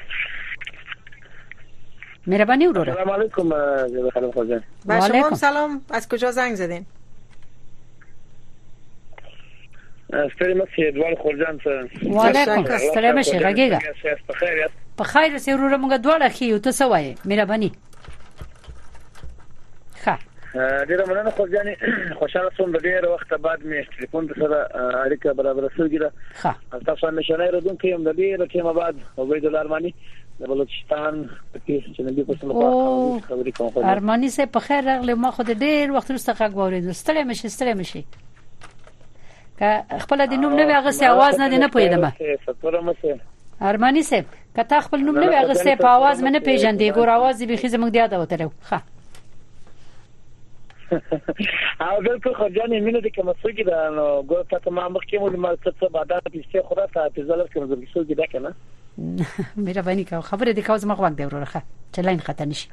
مهربانی وروره. سلام علیکم جناب خانم خورجان. با شما سلام، از کجا زنگ زدین؟ ستړی مشي دوال خورجان ته. وعلیکم ستړی مشي راګیګا. بخیر. بخیر سي وروره موږ دواړه خيو ته سوای مهربانی. ښه. ډیره مننه خورجاني، خوشاله سوم د ډیره وخت بعد مې ټلیفون سره اړیکه برابر شوګیره. ښه. تاسو نشنای ردون کوم د ډیره ټیمه بعد عبید الله ارمانی د بلوچستان کې چې نبی په سم خبرې کوم. ارمانی سه په خیر راغلی، ما خو د ډیر وخت وروسته غږ واورېد. ستړی مشي. که خپل د نوم نه وغسه आवाज نه پوهیدم. ارمانی سه کته خپل نوم نه وغسه په आवाज مې نه پیژندې، ګور आवाज به خې زموږ دی یاد وته. ښه. او بالکل خورجاني مینه د کوم څه کې دا نو ګور تاسو ما مخکې مو ما څه بعد پیسې خورا ته زلر کوم د څه کې دا کنه. مهرباني کوم خبره دې کوم ما وخت دی ورخه چې لاین خطا نشي.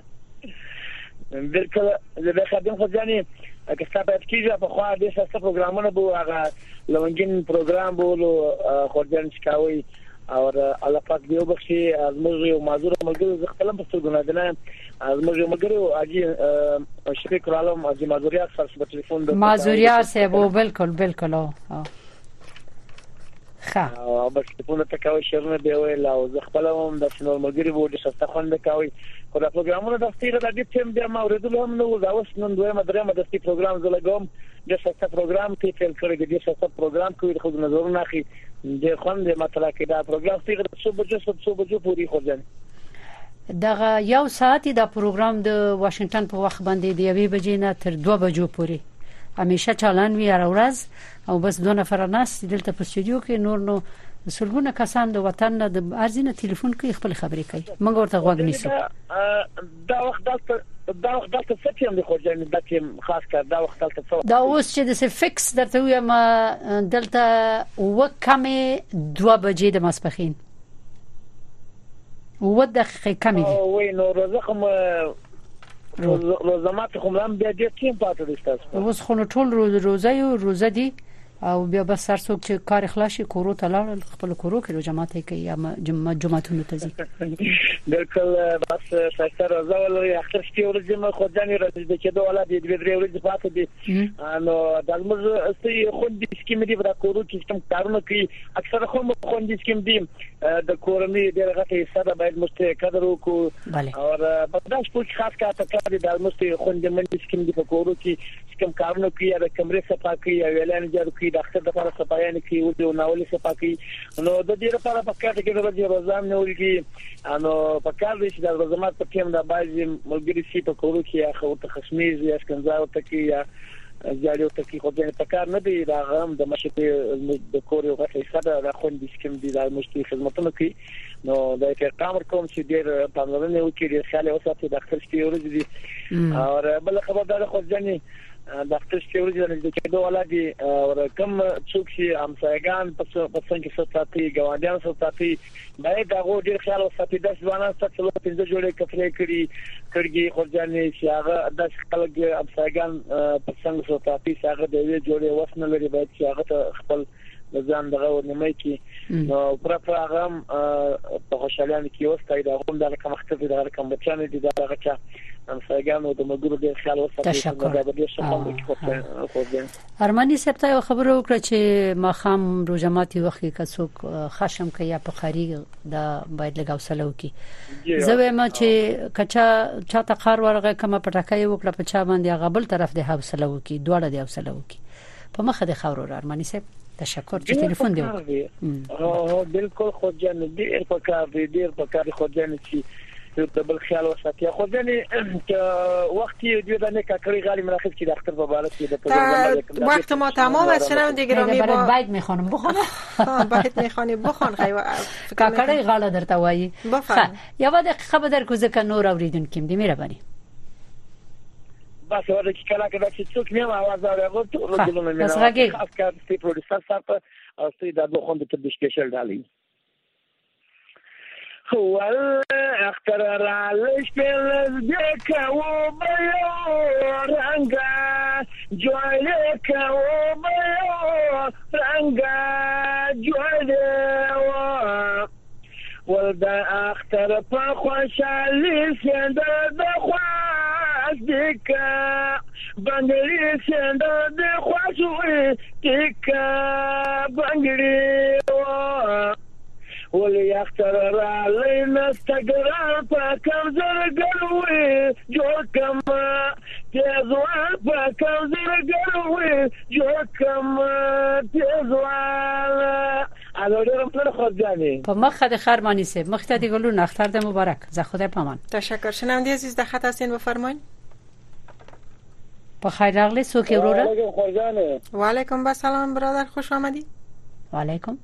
بالکل د خدمت خورجاني که ستاسو په کیږي په خو د څه پروګرامونه بو هغه لونګین پروګرام بولو خورجان شکاوي او الله پاک دی وبخشي از موږ یو معذور ملګری ز خپل په څو ګنادنه از موږ یو ملګری اجي شفیق عالم اجي معذوریات سره په ټلیفون د معذوریات سه بو بالکل او ښه او بس په ته کوي شرنه دی ویل او ز خپل هم د شنو ملګری بو د شسته خوند کوي خو دا پروګرامونه د ستیره د دې تیم بیا ما ورېدل هم نو دا اوس نن دوه مدرمه د ستې پروګرام زلګوم د شسته پروګرام کې فعال کړی د شسته پروګرام کوي خو نظر نه اخی د خوند مطلب کې دا پروګرام ستیره صبح بجو پوری خوځن دغه یو ساعت د پروګرام د واشنگټن په وخت باندې د 1 بجې نه تر 2 بجو پورې همیشه چالان وی هر ورځ او بس 2 نفر ناس دلته په استودیو کې نور نو سلګونه کسان د وطن د ارزینه ټلیفون کوي خپل خبرې کوي موږ ورته غوږ نیسو. دا وخت دلته څه تیم د خورجان د تیم خاص کار دا وخت دلته دا اوس چې د فکس درته وایم دلته وکمه 2 بجې د ماسپخین و دقیقه کمی دی وای نو روزخم روزمات خملام بیا دې تیم پاتې دي تاسو اوس خو ټول روزه دی او بیا بس سر څوک چې کار اخلاصي کورو ته لاړ خپل کورو کې جماعت کوي یا جماعتونو ته ځي بالکل بس فکر روزه ولې اخر شپې ورځې ما خو ځانې راځي چې دوه ولادت دې درې ورځې پاتې دي نو د موږ استي خوندې سکیم دی په کورو کې کوم کارونه کوي اکثر خو خوندې سکیم دی د کورنۍ ډېر غټه حصہ باید مست قدر وکړو او په داش په خاص کار ته کار د مست خوندې من سکیم دی په کورو کې کوم کارونه کوي د کمرې صفا کوي او اعلان جوړ کوي د اختر لپاره صفایانه کوي او ناولې صفا کوي نو د دې لپاره په کار کې د ورځې روزانه نوړي نو په کار دي چې د روزمات په ټیم د بازي ملګری سي په کورو کې اخو ته خشميز یا څنګه ته کې یا ځاړو ته کې خو دې په کار نه دی دا غم د مشکې د کور یو غټه حصہ د خوندې سکیم دی د مشتري خدماتونو کې نو دا کې کار کوم چې ډېر پاملرنه وکړي خیال اوساتې د اختر شپې ورځې دي او بل خبردار خو ځنی د اختر شپې ورځې د کېدو ولادي ورکم څوک چې همسایګان په څنګه ستاتي ګاونډیان ستاتي باید هغه ډیر خیال وساتي د ځوانان څخه 15 جوړې کفلې کړي خورجانې چې هغه د خپل همسایګان په څنګه ستاتي هغه د یوې جوړې وسنه لري باید چې هغه خپل ځان دغه ونمای کی نو پر هغه په خوشالانه کې وستای دا هم د کوم وخت د کوم بچانه دي دغه چا همسایګانو د مګرو د خیال وساتي ارمانی صاحب ته خبر وکړه چې ما خام روزماتي وخت کې څوک خشم کوي یا په خاري دا باید لګاوسلو کی زه وایم چې کچا چاته قار ورغه کما پټکای وکړه په چا باندې غبل طرف د حوصله وکي دواړه د حوصله وکي په مخه د خاور ارمانی صاحب تشکر چې ټلیفون دی بالکل خودجان ډیر پکار خودجان چې د بل خیال وساتي خودجان چې وخت یې د نه کړی غالي مراخص کې د اختر په اړه کې د وقت ما تمام است شنونده گرامی با باید میخوانم بخونم باید میخوانی بخون کاکړی غاړه درته وایي یو دقیقه به در کوزه ک نور اوریدونکو دې مهرباني بس ورته چې کله کله چې څوک نه आवाज راغلی ټول ګلونه نه خاص کار ستې پروډوسر صاحب او ستې د دوه د تبشکشل ډالي هو اختر را لشپل دکو بيو رنگا جوالکو بيو رنگا جوالو ولدا اختر په خوشالي سند د دکا بنگړي څنګه د خوښوي دکا بنگړي ولي اختر را لنستقرار په کمزور ګلوي جوړ کما تیزوال په کمزور ګلوي جوړ کما تیزوال الو پر خودجانی په مخه د خرمانی سه مخته دی ګلو اختر د مبارک ز خدای پامان تشکر شنونده عزیز د خط هستین بفرمایید په خیر راغلی سو کې وروره و علیکم السلام برادر خوش آمدید و علیکم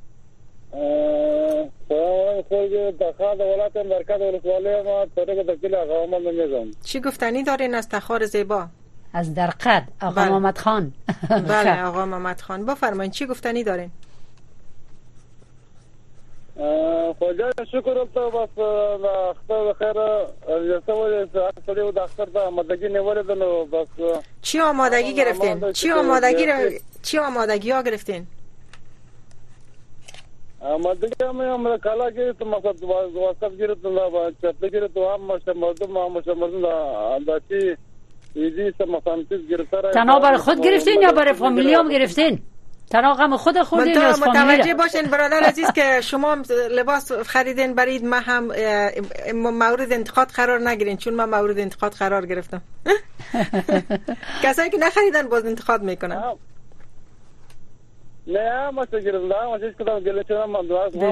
چی گفتنی دارین از تخار زیبا از درقد آقا محمد خان بله آقا محمد خان بفرمایید چی گفتنی دارین خدا شکر ته بس اختر خیر یسوي سړیو د اختر د آمادګي نیولې نو بس چی آمادگی گرفتین چی آمادگی ها گرفتین آمادگی هم کالا کې ته مقصد واسطه ګرځي نو چې ګرځي ته هم مشمردون داتی ایزی سم فهمتیز گرفتار تنها برای خود گرفتین یا برای فامیلی هم گرفتین؟ تنها غم خود خوردین یا از فامیلی؟ متوجه باشین برادر عزیز که شما لباس خریدین برید من هم مورد انتقاد قرار نگیرین چون من مورد انتقاد قرار گرفتم کسایی که نخریدن باز انتقاد میکنن نه ما گرفتم ما چیز کدام گلچه من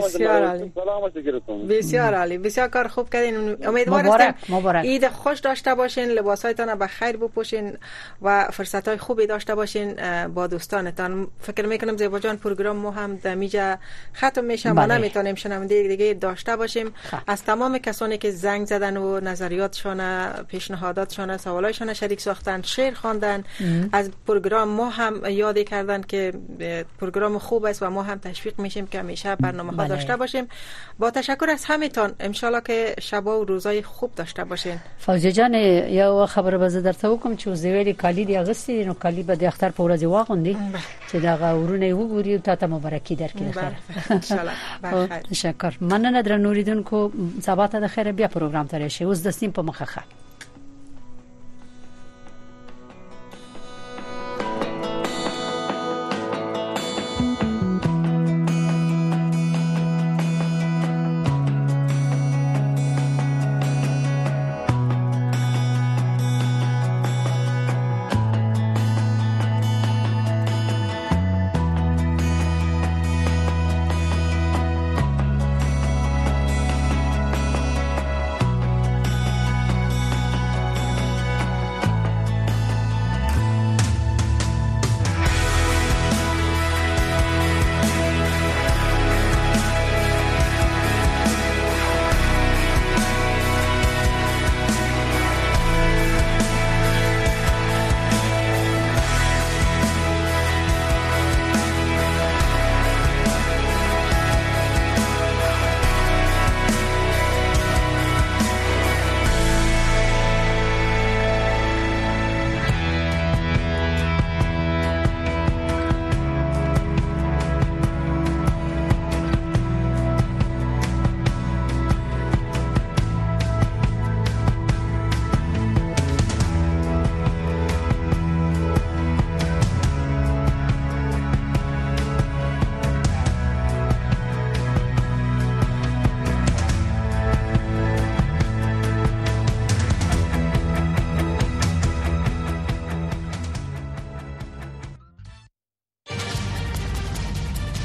بسیار عالی بسیار کار خوب کردین امیدوار هستم عید خوش داشته باشین لباسایتان به خیر بپوشین و فرصتای خوبی داشته باشین با دوستانتان فکر میکنم زیبا جان پروگرام ما هم دمیجا ختم میشه ما نمیتونیم شنونده دیگه داشته باشیم از تمام کسانی که زنگ زدن و نظریاتشون پیشنهاداتشون سوالایشون شریک ساختن شعر خواندن از پروگرام ما هم یادی کردن که پروگرام خوب است و ما هم تشویق میشیم که همیشه برنامه ها داشته باشیم با تشکر از همتون ان شاء الله که شبا و روزای خوب داشته باشین فوزیه جان یو خبر به زړه درته وکم چې زویلی کالی دی اغستی نو کالی به د اختر په ورځ واغوندي چې دا غورونه وګوري او ته مبارکي درکړي خیر ان شاء الله بخیر تشکر مننه درنوریدونکو سبا ته د خیر بیا پروګرام ته راشي اوس د سیم په مخه